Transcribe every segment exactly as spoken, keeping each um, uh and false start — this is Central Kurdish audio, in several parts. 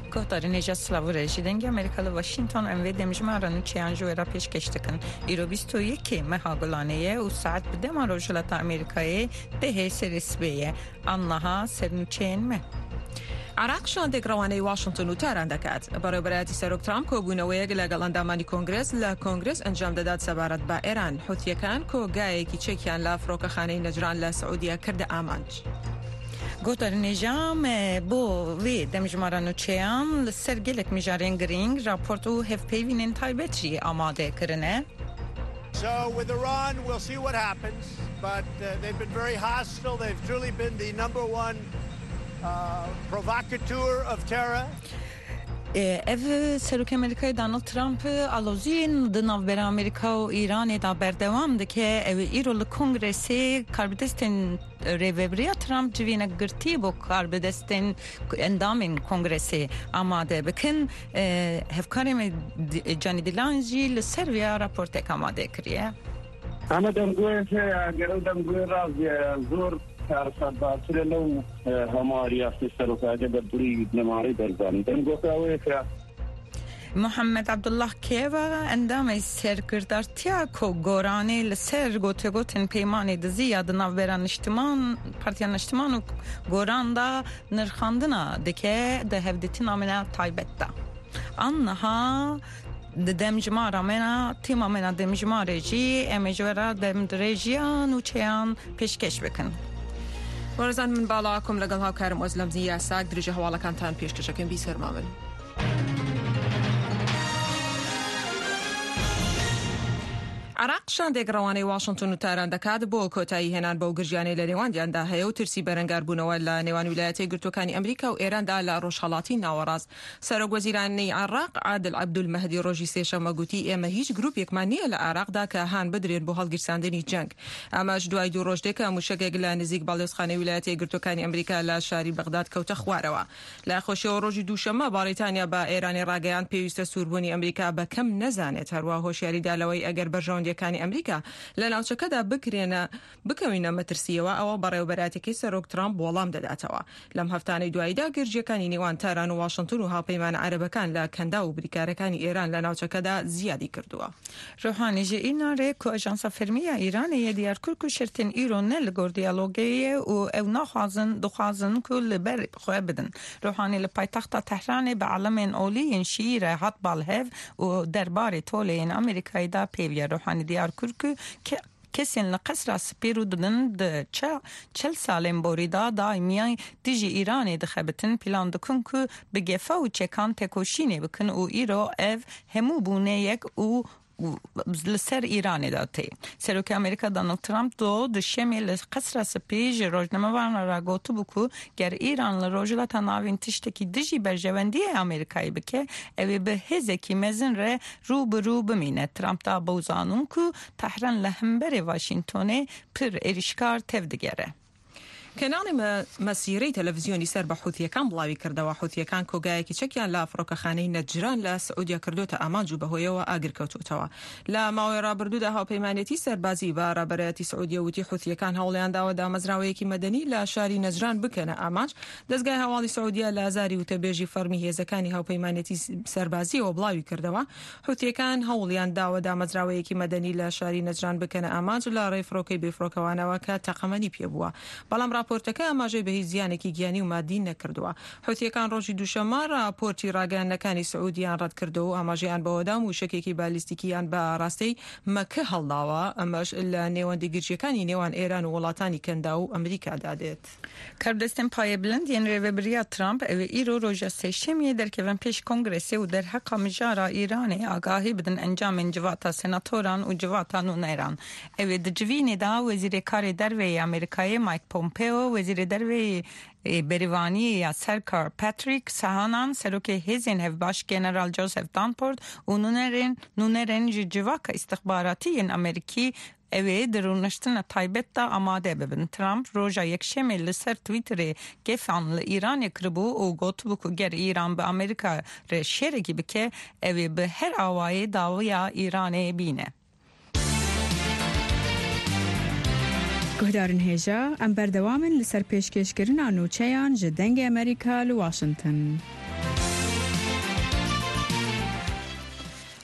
گهداری نجات سلاوره جدنگ امریکا ل واشنطن اموی دمجمارن چیانجو را پیش کشتکن ایرو بیست و یک مهاگلانه و ساعت بده ما روجلت امریکایی ده سرسبیه آنها سرنوچین مه عراق شاندێک ڕەوانەی واشنگتن و تاران دەکات بەڕێوەبەرایەتی سەرۆک ترامپ کۆبوونەوەیەک لەگەڵ ئەندامانی کۆنگرس لە کۆنگرس ئەنجام دەدات سەبارەت بە ئێران حوتیەکان کۆگایەکی چێکیان لە فڕۆکەخانەی نەجران لە سعودیا کردە ئامانج. گوتر نجام بو وی دمجمارن و چیان لسر گلک میجارین گرینگ راپورت و هف پیوینین تایبتری آماده کرنه. So with Iran, we'll see what happens, but uh, they've been very hostile. They've truly been the number one uh, provocateur of terror. ev سروک امریکای دانالد ترامپ آلوزین دناو بر امریکا و ایران دا بردوام دکه ev ایرول کنگرسی کاربدستن ریوبریا ترامپ جوینه گرتی بو کاربدستن اندامین کنگرسی آماده بکن هفکاریم جانی دیلانجی لسرویا راپورت آماده کریه. انا دمگوی که اگر دمگوی رازی زور سرسد باطر لو هماری افتی سروکاجه بدری نماری برزانی دمگوی که محمد عبدالله کیوا اندام سرکردارتیا کو گورانی لسر گوته گوتن پیمانی دزی یاد نوبران اجتماع پارتیان اجتماع و گوران دا نرخاندنا دکه ده هفدتی نامنا تایبت دا آنها دمجمار منا تیم منا دمجمار جی امجورا دمدرجیان و چیان پیشکش بکن. وارزان من بالاکم لگل ها کارم ازلم زیاد ساق درجه حوالا کانتان پیشکش کن بی سرمامل. عراق شاندێک ڕەوانەی واشنگتن و تاران دەکات بۆ کۆتایی هێنان بەو گرژیانەی لە نێواندیاندا هەیە و ترسی بەرەنگاربوونەوە لە نێوان ویلایەتە یەکگرتووەکانی ئەمریکا و ئێراندا لە ڕۆژهەڵاتی ناوەڕاست. سەرۆک وەزیرانی عراق عادل عەبدولمەهدی ڕۆژی سێشەممە گوتی ئێمە هیچ گروپێکمان نییە لە عراقدا کە هان بدرێن بۆ هەڵگیرساندنی جەنگ. ئەمەش دوای دوو ڕۆژ دێکە موشکێک لە نزیک باڵێۆزخانەی ویلایەتە یەکگرتووەکانی ئەمریکا لە شاری بەغداد کەوتە خوارەوە. لە خۆشیەوە ڕۆژی دووشەممە باڕیتانیا بە ئێرانی ڕاگەیاند پێویستە سووربوونی ئەمریکا بەکەم نەزانێت هەروە هۆشیاریدا لەوەی ئەگەر بەرژەوەندیەکانی ئەمریکا لە ناوچەکەدا بکرێنە بکەوینە مەترسیەوە ئەوە بەڕێوەبەراتێکی سەرۆک ترامپ وەڵام دەداتەوە. لەم هەفتانەی دواییدا گرژیەکانی نێوان تاران و واشنگتن و هاوپەیمانە عەرەبەکان لە کەندا و بریکارەکانی ئێران لە ناوچەکەدا زیادی کردووە. روحانیجی ایناره که آژانس فرمیه ایرانی دیار کرد شرطن ایران لگور دیالوگی و او نخوازن دخوازن که لبر خواه بدن. روحانی لپایتخت تهران به علم اولی شیر حد بالهف و دربار طول امریکایی دا پیویه. روحانی دیار کرد که کسین لقصر سپیرو دادن ده چل سالم بوریدا دائمیای دیجی ایرانی دخبتن پلان دکن که بگفه و چکان تکوشینی بکن و ایرو اف همو بونه یک و لسر ایرانی داته. سروک امریکا دانالد ترامپ دو دشمی لقصر سپیج روزنامه وان را گوتو بکو گر ایران لروجلت ناوین تشتکی دیجی برجواندی امریکایی بکه اوی به هزکی مزن ره رو به رو بمینه. ترامپ دا بوزانون که تهران لهمبر واشنگتونه پر ایرشکار تفدگره. کەناڵی مەسیرەی تەلەڤیزیۆنی سەر بە حوتیەکان بڵاوی کردەوە. حوتیەکان کۆگایەکی چەکیان لە فڕۆکەخانەی نەجران لە سعودیا کردوتە ئامانج و بەهۆیەوە ئاگر کەوتوتەوە. لە ماوەی ڕابردوودا هاوپەیمانێتی سەربازی بە ڕابەرایەتی سعودیا وتی حوتیەکان هەوڵیان داوە دامەزراوەیەکی مەدەنی لە شاری نەجران بکەنە ئامانج. دەستگای هەواڵی سعودیا لە ئازاری وتەبێژی فەرمی هێزەکانی هاوپەیمانێتی سەربازیەوە بڵاوی کردەوە. حوتیەکان هەوڵیان داوە دامەزراوەیەکی مەدەنی لە شاری نەجران بکەنە ئامانج لە ڕێی فڕۆکەی بێفڕۆکەوانەوە کە تەقەمەنی پێبووە. بەڵام راپۆرتەکە ئاماژەی بە هیچ زیانێکی گیانی و مادی نەکردووە. حوتیەکان ڕۆژی دووشەممە راپۆرتی ڕاگەیاندنەکانی سعودیان ڕەت کردەوە و ئاماژەیان بەوەدا موشکێکی بالیستیکیان بە ڕاستەی مەکە هەڵداوە. ئەمەش لە نێوەندی گرژیەکانی نێوان ئێران و وڵاتانی کەندا و ئەمریکادا دێت. کاردستن پایە بلند یەن ڕێوەبەریا ترامپ ئەوێ ئیرۆ ڕۆژە سێشەمیە دەرکەوەن پێش کۆنگرێسێ و دەرهەقا مژارە ئیرانی ئاگاهی بدن ئەنجامên civata senatoran û civata nûneran. Ew di civînê da Wezîrê Karê Derveyê Amerîkayê Mike Pompeo, Wezîrê Derveyê Berîvaniyê ya Serkar Patrick Sahanan, Serokê Hêzên Hevbaş General Joseph Dunford û nûnerên nûnerên ji civaka îstixbaratiyên Amerîkî evê dirûniştina taybet da amade bibin. Trump roja yekşemê li ser Twitterê gefan li Îranê kiribû û gotibû ku ger Îran bi Amerîka re şêrekî bike evê bi her awayê dawiya Îranê bîne. گهدارن هێژە ئەم بەردەوامن لەسەر پێشکەشکردنا نوچەیان ji dengê Amerîka li Washington.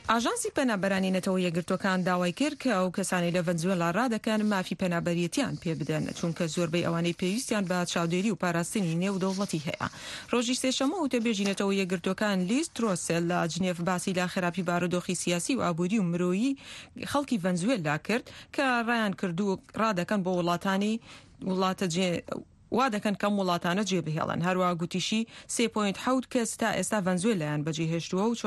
ئاژانسی پەنابەرانی نەتەوە یەکگرتوەکان داوای کرد کە ئەو کەسانی لە ڤەنزوێلا ڕادەکەن مافی پەنابەریەتیان پێ بدەن چونکە زۆربەی ئەوانەی پێویستیان بە چاودێری و پاراستنی نێودەوڵەتی هەیە. ڕۆژی سێشەمە وتەبێژی نەتەوە یەکگرتوەکان لیز ترۆسێل لە جنێڤ باسی لا خراپی بارودۆخی سیاسی و ئابووری و مرۆیی خەڵکی ڤەنزوێلا کرد کە ڕایان کردو ڕادەکەن بۆ وڵاتانی وڵاتە جێ وا دەکەن کەم وڵاتانە جێبهێڵن. هەروە گوتیشی سێ پۆینت حەوت کەس تا ئێستا ڤەنزوێلایان بەجێهێشتووە و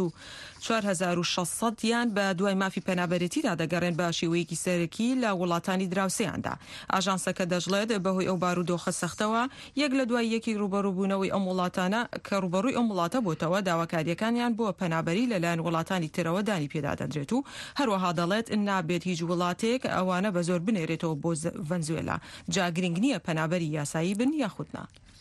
چوار هەزار و شەشسەد یان بە دوای مافی پەنابەرێتیدا دەگەڕێن بە شێوەیەکی سەرەکی لە وڵاتانی دراوسێیاندا. ئاژانسەکە دەژڵێت بەهۆی ئەو بارودۆخە سەختەوە یەک لە دوای یەکی ڕوبەڕووبوونەوەی ئەم وڵاتانە کە ڕوبەڕووی ئەم وڵاتە بۆتەوە داواکاریەکانیان بۆ پەنابەری لەلایەن وڵاتانی ترەوە دانی پێدادەدرێت و هەروەها دەڵێت نابێت هیچ وڵاتێک ئەوانە بە زۆر بنێرێتەوە بۆ ڤەنزوێلا. جا گرنگ نییە پەنابەری یاسایی بن یاخودنا.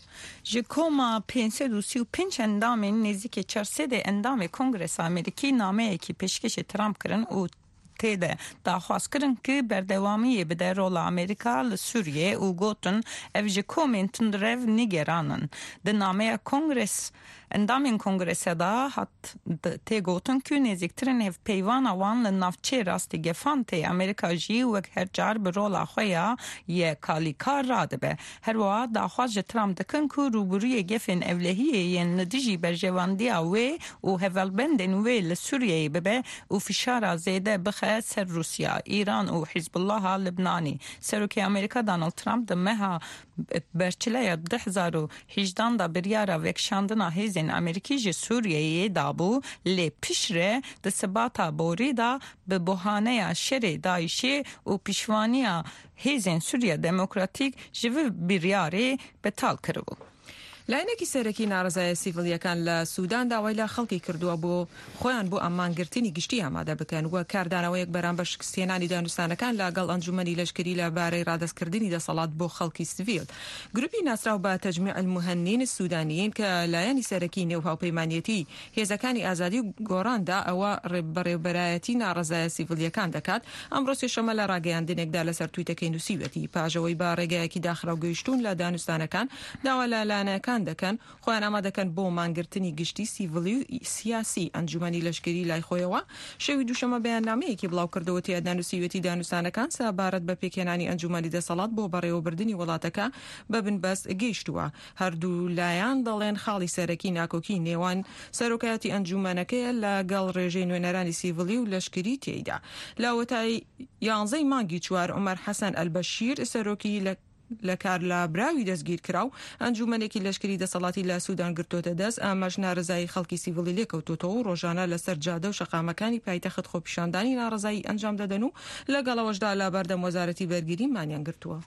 ji koma pênsed û sî û pênc endamên nêzîkî çarsedê endamê Kongresa Amerîkî nameyekî pêşkêşê Trump kirin û têde daxwaz kirin ki berdewamiyê bide rola Amerîka li Sûriyê û gotin ev ji komên tundrev nîgeranin. Di nameya Kongres endamên Kongresê da hat tê gotin ku nêzîktirîn hevpeyvana wan li navçê rastîgefan tê Amerîka jî wek her car bi rola xwe ya yekalîkar radibe. Herwiha daxwaz ji Trump dikin ku rûbirûyê gefên evlehiyê yên li dijî berjevandiya wê û hevalbendên wê li Sûriyeyê bibe û fîşara zêde bixe ser Rusya, İran û Hizbullaha Libnanî. Serokê Amerîka Donald Trump di meha berçileya du hezar û hejdan da biryara vekşandina hêzên Amerîkî ji Sûriyeyê dabû lê pişre di sibata borî da bi buhaneya şerê Daişê û pîşvaniya hêzên Sûriya Demokratîk ji vê biryarê betal kiribû. لایەنێکی سەرەکی ناڕزایە سیڤڵیەکان لە سوودان داوای لە خەڵکی کردووە بۆ خۆیان بۆ ئەمانگرتنی گشتی ئامادە بکەن وە کاردانەوەیەک بەرامبەر شکستێنانی دانوستانەکان لەگەڵ ئەنجومەنی لەشکری لە بارەی ڕادەستکردنی دەسەڵات بۆ خەڵکی سڤیل. گروپی ناسراو بە تەجمیع المهەنین سوودانیین کە لایەنی سەرەکی نێو هاوپەیمانیەتی هێزەکانی ئازادی و گۆڕاندا ئەوە بەڕێوەبەرایەتی ناڕزایە سیڤڵیەکان دەکات. ئەمڕۆ سێشەمە لە ڕاگەیاندنێکدا لەسەر تویتەکەی نووسیوەتی پاژەوەی با ڕێگایەکی داخراو گەیشتون لە دانوستانەکان داوا لە لایەنەکان دەکەن خۆیان ئامادەکەن بۆ مانگرتنی گشتی سیڤڵی و سیاسی ئەنجومەنی لەشکری لای خۆیەوە. شەوی دووشەمە بەیاننامەیەکی بڵاو کردەوە تێدا نووسیوەتی دانوستانەکان سەبارەت بە پێکێنانی ئەنجومەنی دەسەڵات بۆ بەڕێوەبردننی وڵاتەکە بە بنبەست گەیشتووە. هەردوو لایەن دەڵێن خاڵی سەرەکی ناکۆکی نێوان سەرۆکایەتی ئەنجومەنەکەیە لەگەڵ ڕێژەی نوێنەرانی سیڤڵی و لەشکری تێیدا. لاوەتای یانزەی مانگی چوار عومەر حەسەن ئەلبەشیر سەرۆکی لە لە کار لە براوی دەستگیر کراو ئەنجومەنێکی لەشکری دەسەڵاتی لە سوودان گرتۆتە دەست ئەمەش ناڕزایی خەڵکی سیڤڵی لێکەوتوتەوە و ڕۆژانە لەسەر جادە و شەقامەکانی پایتەخت خۆپیشاندانی ناڕزایی ئەنجام دەدەن و لەگەڵەوەشدا لە بەردەم وەزارەتی بەرگری مانیان گرتووە.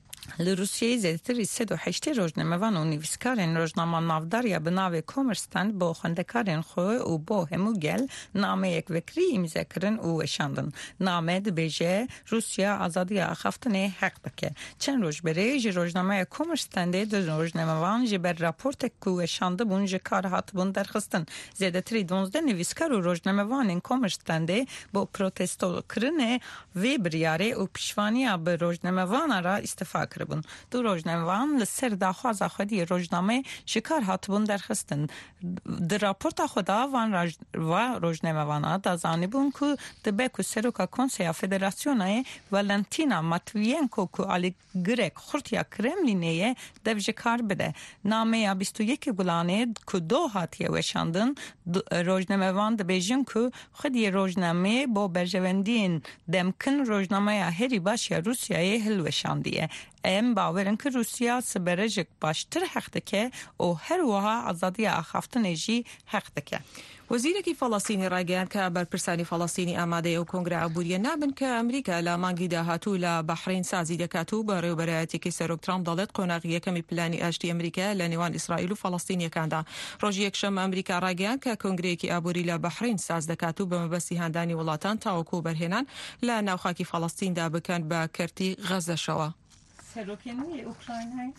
Li Rusyayê zêdetirî sed û heştê rojnamevan û nivîskarên rojnama navdariya bi navê Kommersant bo xwendekarên xwe û bo hemû gel nameyek vekirî îmze kirin û weşandin. Name dibêje Rusya azadiya axaftinê heq bike. Çend roj berê ji rojnameya Kommersantê di rojnamevan ji ber raportek ku weşandibûn ji kar hatibûn derxistin. Zêdetirî donzdeh nivîskar û rojnamevanên Kommersantê bo protesto kirinê vê biryarê û pîşvaniya bi rojnamevana ra îstifa kiribûn. Du rojnamevan li ser daxwaza xwedî rojname ji kar hatibûn derxistin. Di raporta xwe da van rojnamevana da zanîbûn ku dibe ku seroka Konseya Federasyonayê Valentina Matviyenko ku alîgirek xurtiya Kremlînê dev ji kar bide. Nameya bîst û yekê Gulanê ku do hatiye weşandin rojnamevan dibêjin ku xwedî rojnamê bo berjevendiyên demkin rojnameya herî baş ya Rusyayê hilweşandiye. Em bawerin ki Rusya siberejik baştir heq dike û her wiha azadiya axaftinê jî heq dike. وەزیرێکی فەڵەستینی ڕاگەیاند کە بەرپرسانی فەڵەستینی ئامادەیە و کۆنگرە ئابووریە نابن کە ئەمریکا لە مانگی داهاتوو لە بەحرین سازی دەکات و بە ڕێوەبەرایەتێکی سەرۆک ترامپ دەڵێت قۆناغی یەکەمی پلانی ئاشتی ئەمریکا لە نێوان ئیسرائیل و فەڵەستینیەکاندا. ڕۆژی یەکشەممە ئەمریکا ڕاگەیاند کە کۆنگرەیەکی ئابووری لە بەحرین ساز دەکات و بە مەبەستی هاندانی وڵاتان تاوەکو بەرهێنان لە ناوخاکی فەڵەستیندا بکەن بە کەرتی غەزەشەوە. سەرۆکێنی ئوکراینای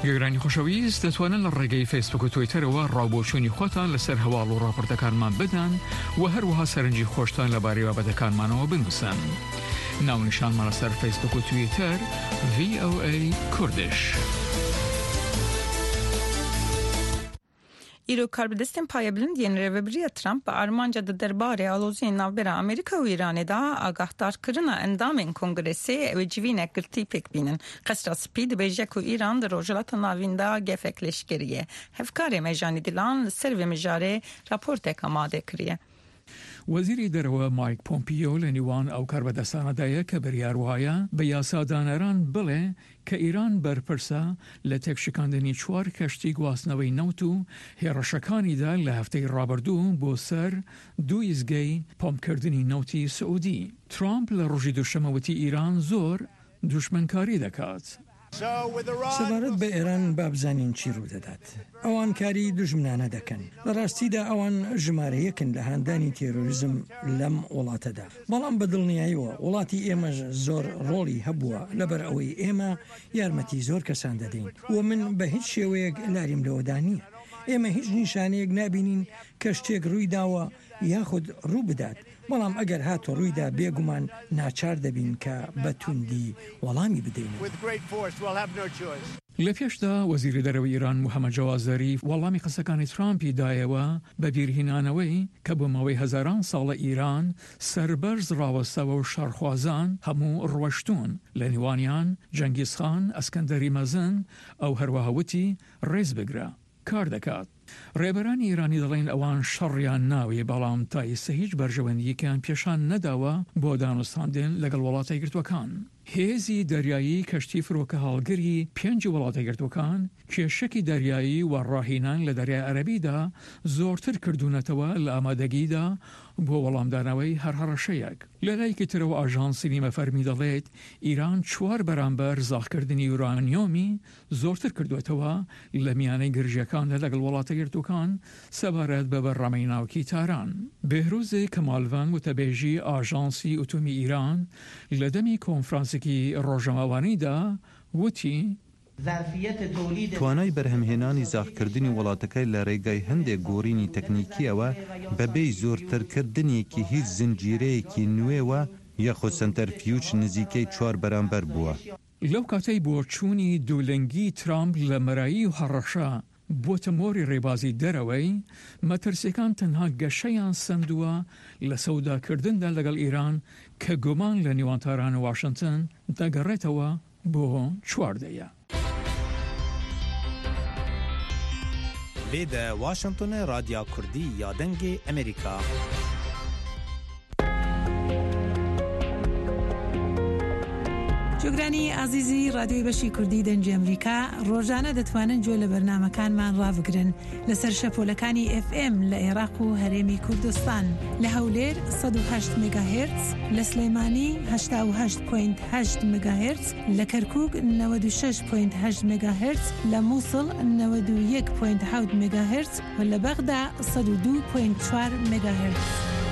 گەگرانی خۆشەویست دەتوانن لە ڕێگەی فیسبوک و تویتەرەوە ڕاوبۆچوونی خۆتان لەسەر هەواڵ و ڕاپۆرتەکانمان بدەن و هەروەها سەرنجی خۆشتان لەبارەی بابەتەکانمانەوە بنووسن. ناونیشانمان لەسەر فیسبوک و تویتەر وی ئەو ئەی کوردش. ایرو کاربدستن پای بلندین ریوبری ترامپ با آرمانجا د دربار آلوزی ناوبر امریکا و ایران دا آگاهدار کرنا اندام کنگرسی و جوینه گرتی پک بینن. قصر سپید بیجک و ایران در روجلات ناویندا گفکلش کریه. هفکار مجانی دیلان سرو مجاره راپورت کماده کریه. وەزیری دەرەوە مایک پۆمپیۆ لە نیوان ئەو کاربەدەستانەدایە کە بڕیار وایە بە یاسادانەران بڵێ کە ئیران بەرپرسە لە تێکشکاندنی چوار کەشتی گواستنەوەی نەوت و هێڕەشەکانیدا لە هەفتەی ڕابردوو بۆ سەر دوو ئیزگەی پۆمپکردنی نەوتی سعودی. ترامپ لە ڕۆژی دووشەمەوەتی ئیران زۆر دوشمنکاری دەکات. سەبارەت بە ئێران بابزانین چی ڕوو دەدات. ئەوان کاری دوژمنانە دەکەن. لە ڕاستیدا ئەوان ژمارەیەکن لە هاندانی تێرۆریزم لەم وڵاتەدا. بەڵام بە دڵنیاییەوە وڵاتی ئێمەش زۆر ڕۆڵی هەبووە لەبەر ئەوەی ئێمە یارمەتی زۆر کەسان دەدەین و من بە هیچ شێوەیەک لاریم لەوەدا نییە. ئێمە هیچ نیشانەیەک نابینین کە شتێک ڕووی داوە یاخود ڕوو بدات. بەڵام ئەگەر هاتۆ ڕوویدا بێگومان ناچار دەبین کە بە توندی وەڵامی بدەین. لە پێشدا وەزیری دەرەوەی ئیران محەممەد جەواد زەریف وەڵامی قسەکانی ترامپی دایەوە بە بیرهێنانەوەی کە بۆ ماوەی هەزاران ساڵە ئیران سەربەرز ڕاوەستەوە و شارخوازان هەموو ڕوەشتون لە نیوانیان جەنگیزخان ئەسکەندەری مەزن ئەو هەروەهاوتی ڕێز بگرە کار دەکات. ڕێبەرانی ئیرانی دەڵێن ئەوان شەڕیان ناوێ بەڵام تا ئێستا هیچ بەرژەوەندیەکیان پێشان نەداوە بۆ دانوستاندن لەگەڵ وڵاتە یەکگرتووەکان. هێزی دەریایی کەشتی فرۆکە هەڵگری پێنج وڵاتە یەکگرتووەکان کێشەکی دەریایی و ڕاهێنان لە دەریای عەرەبیدا زۆرتر کردوونەتەوە لە ئامادەگیدا بۆ وەڵامدانەوەی هەر هەڕەشەیەک. لە لایەکی ترەوە ئاژانسی نیمەفەرمی دەڵێت ئیران چوار بەرامبەر زاخکردنی یورانیۆمی زۆرتر کردوێتەوە لە میانەی گرژیەکاندا لەگەڵ وڵاتە یەکگرتووەکان سەبارەت بە بەرڕەمەی ناوکی تاران. بێهروزی کەمالڤەنگ وتەبێژی ئاژانسی ئۆتۆمی ئیران لە دەمی کۆنفرانسێکی ڕۆژەماوانیدا وتی توانای بەرهەمهێنانی زاخکردنی وڵاتەکەی لە ڕێگای هەندێک گۆڕینی تەکنیکیەوە بەبێی زۆرترکردنێکی هیچ زنجیرەیەکی نوێوە یەخۆ سەنتەرفیوچ نزیکەی چوار بەرامبەر بووە. لەو کاتەی بۆ چوونی دوولەنگی ترامپ لە مەرایی و هەڕەشە بۆتە مۆری ڕێبازی دەرەوەی مەترسیەکان تەنها گەشەیان سندووە لە سەوداکردندا لەگەڵ ئیران کە گومان لە نێوانتاران واشنگتن دەگەڕێتەوە بۆ چواردەیە. لێدە واشنگتۆنە رادیا کوردی یا دەنگی ئەمریکا. جۆگرانی ئازیزی ڕادیۆی بەشی کوردی دەنگی ئەمریکا ڕۆژانە دەتوانن گوێ لە بەرنامەکانمان ڕابگرن لەسەر شەپۆلەکانی ئف ئێم لە عێراق و هەرێمی کوردستان لە هەولێر سەد و هەشت مێگاهێرتز، لە سلەیمانی هەشتا و هەشت پۆینت هەشت مێگاهێرتز، لە کەرکووک نەوەد و شەش پۆینت هەشت مێگاهێرتز، لە مووسڵ نەوەد و یەک پۆینت حەوت مێگاهێرتز و لە بەغدا سەد و دوو پۆینت چوار مێگاهێرتز.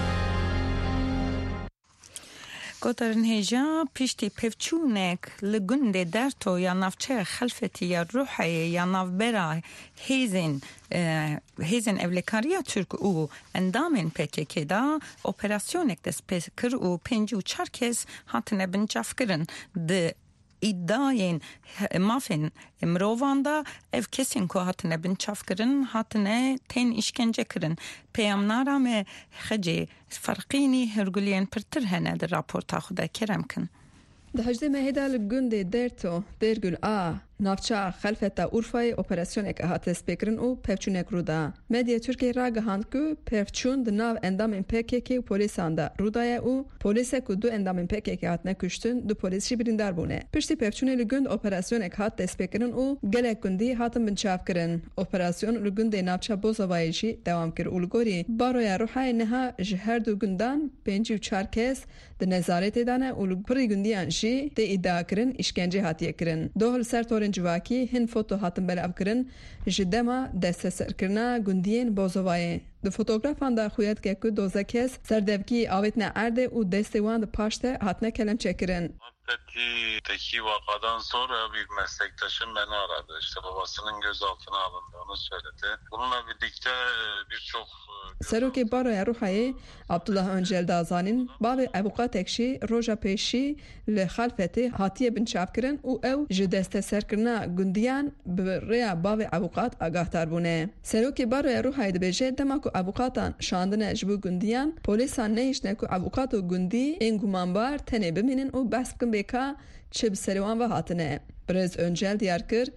گوترن هیجا پیشتی پفچونک لگنده درتو یا نافچه خلفتی یا روحی یا نافبرا هیزن هیزن اولیکاریا ترک او اندامین پکی که دا اپراسیونک دست پکر و پنجو چرکز هاتنه بنجاف کرن ده iddiaین مافین مرواندا ev kesin ko hatine bin çafkırın hatine ten işkence kırın peyamnara me xeci farqini herguliyen pirtir hene de raporta xuda keremkin دهجده مهدا لگنده درتو درگل آ نافچا خلفتا اورفای اپراسیونک هات سپیکرن او پفچونک رودا مدیا ترکیه را گهاند کو پفچون د ناو اندام پکک و پلیساندا رودای او پلیس کو دو اندام پکک هات نکشتن دو پلیس بریندار بونه پشتی پفچون لگند اپراسیونک هات سپیکرن او گلک گندی هاتم بنچاف کرن اپراسیون لگنده نافچا بوزوایشی دوام کر اولگوری بارویا روحای نها جهر دو گندان پنج و چهار کس د نظارت دانه اولگوری گندیان جی د ادعا کرن işkence hatiye kirin dohل سر تورن جواکی هن فوتو هاتن بلاو کرن جدما دست سرکرنا گندین بوزوای د فوتوگرافان دا خویت که کو دوزه کس سردبکی آویتنا ارده و دست وان د پاشته هاتنه کلم چکرن Fethi'deki vakadan sonra bir meslektaşım beni aradı. İşte babasının gözaltına alındığını söyledi. Bununla birlikte birçok... Serokê Baroya Rûhayê Abdullah Öncel Dazanîn bavê evokatekşî roja pêşî li Xalfetê hatiye binçavkirin û ew ji desteserkirina gundiyan bi rêya bavê evokat agahdar bûne. Serokê Baroya Rûhayê dibêje dema ku evokatan şandine ji bo gundiyan, polîsan nehîşne ku evokat û gundî ên gumanbar tenê bimînin û behs bikin bêka çi bi serê wan ve hatine. Birêz Öncel diyar kir.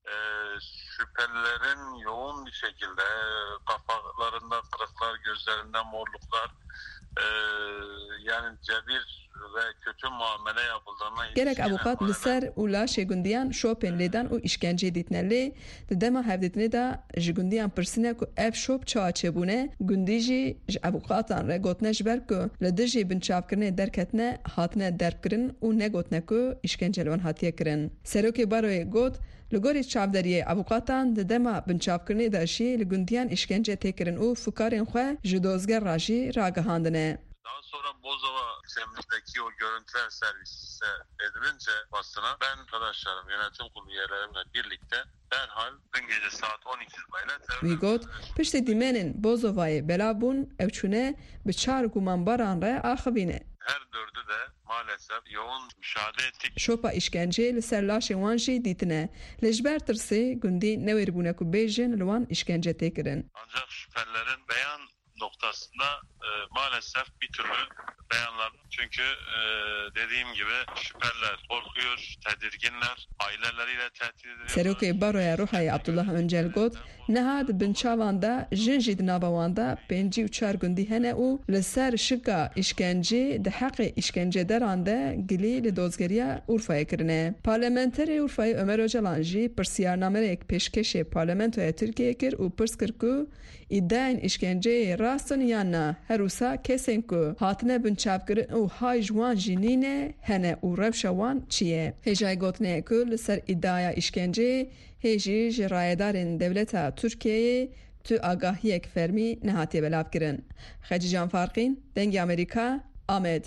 Şüphelilerin yoğun bir şekilde kafalarında kırıklar, gözlerinde morluklar, e, yani cebir ve kötü muamele yapıldığına... Gerek avukat li ser û laşê gundiyan şopên lêdan û îşkenceyê dîtine lê, di dema hevdîtinê de ji gundiyan pirsîne ku ev şop çawa çêbûne, gundî jî ji evokatan re gotine ji ber ku li dijî binçavkirinê derketine hatine derkirin û negotine ku îşkence li wan hatiye kirin. Serokê Baroyê got, li gorî çavderiyê evokatan di dema binçavkirinê de jî li gundiyan îşkence têkirin û fikarên xwe ji dozger re jî ragihandine. Daha sonra Bozova ilçemizdeki o görüntüler servise edilince basına ben arkadaşlarım, yönetim kurulu üyelerimle birlikte derhal dün gece saat on iki subayla Wî got piştî dîmenên Bozovayê belav bûn ew çûne bi çar gumanbaran re axivîne. Her dördü de maalesef yoğun müşahede ettik. Şopa işkence li ser laşên wan jî dîtine. Li ji ber tirsê gundî newêribûne ku bêjin li wan işkence têkirin. Ancak şüphelilerin beyan noktasında e, maalesef bir türlü beyanlar. Çünkü e, dediğim gibi şüpheliler korkuyor, tedirginler, aileleriyle tehdit ediyorlar. Serokê Baroya Rûhayê Abdullah Öncel got, neha di binçavan de jin jî di nava wan de pêncî û çar gundî hene û li ser şika îşkencê di heqê îşkencederan de gilî li dozgeriya Urfayê kirine. Parlamenterê Urfayê Ömer Öcalan jî pirsiyarnamerek pêşkêşê Parlamentoya Tirkiyeyê kir û pirs kir ku îdeyên îşkenceyê rastin yan na her wisa kesên ku hatine binçavkirin û hay ji wan jî nîne hene û rewşa wan çi ye. Hêjayê gotinê ku li ser îdaya îşkenceyê hê jî ji rayedarên dewleta Tirkiyeyê tu agahiyek fermî nehatiye belav kirin. Xecî Canfarqîn, Dengê Amerîka, Amed.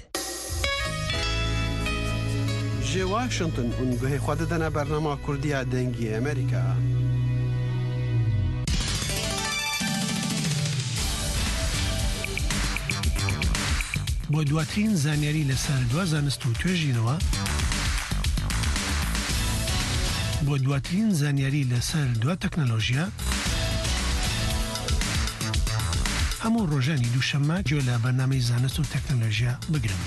Ji Washington û guhê xwe didine bernama Kurdiya Dengê Amerîka. بۆ دواترین زانیاری لەسەر دوا زانست و توێژینەوە بۆ دواترین زانیاری لەسەر دوا تەکنەلۆژیا هەموو ڕۆژانی دووشەممە گوێ لە بەرنامەی زانست و تەکنەلۆژیا بگرن.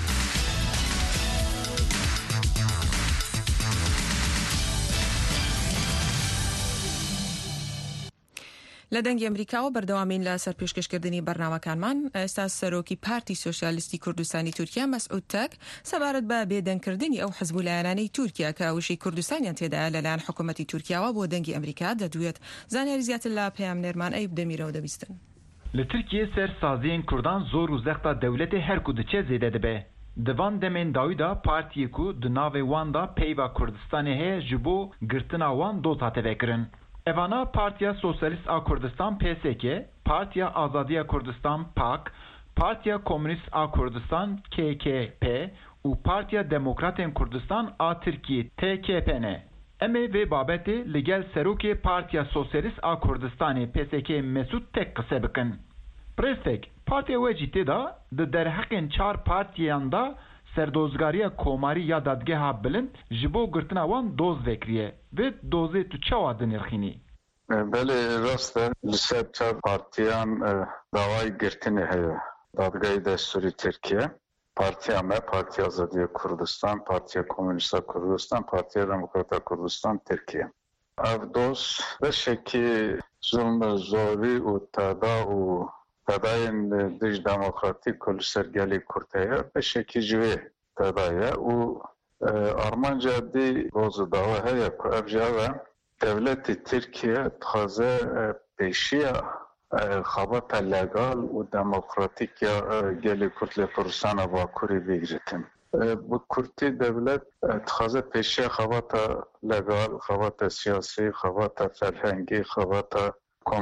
لە دەنگی ئەمریکاوە بەردەوامین لە سەر پێشکەشکردنی بەرنامەکانمان. ئێستا سەرۆکی پارتی سۆشیالیستی کوردستانی تورکیا مەسعود تەک سەبارەت بە بێدەنگکردنی ئەو حزب و لایەنانەی تورکیا کە وشەی کوردستانیان تێدایە لەلایەن حکوومەتی تورکیاوە بۆ دەنگی ئەمریکا دەدوێت. زانیاری زیاتر لە پەیامنێرمان ئەیوب دەمیرەوە دەبیستن. Li Tirkiye sersaziyên Kurdan zor û zexta dewletê her ku diçe zêde dibe. Di van demên dawî da partiyê ku di navê wan da peyva Kurdistanê heye ji bo girtina wan doz hate vekirin. Evana Partiya Sosyalist a Kurdistan P S K, Partiya Azadiya Kurdistan P A K, Partiya Komünist a Kurdistan K K P û Partiya Demokratên Kurdistan a Tirkiye T K P N. Em ê vê babetê li gel serokê Partiya Sosyalist a Kurdistanê P S K Mesûd tek qise bikin. Prêstek, partiya we jî tê da di derheqên çar partiyan da serdozgariya komarî ya dadgeha bilind ji bo girtina wan doz vekiriye. Vê dozê tu çawa dinirxînî? Belê rast e li ser çar partiyan dawayê girtinê heye. Dadgehê Desturî Tirkiye, Partiya me, Partiya Azadiya Kurdistan, Partiya Komünist a Kurdistan, Partiya Demokrat a Kurdistan Tirkiye. Ev doz beşekî zulm zorî û teda û tedayên dij demokratîk û li ser gelê Kurd heye beşekî ji wê tedaya û armanca dî dozu dawa heye ku ev ji ev e devletê Tirkiye dixwaze pêşiya xebata legal û demokratîk ya gelê Kurd lê Kurdistana Bakurê bigiritin. Bu Kurtî devlet dixwaze pêşiya xebata legal, xebata siyasî, xebata ferhengî, xebata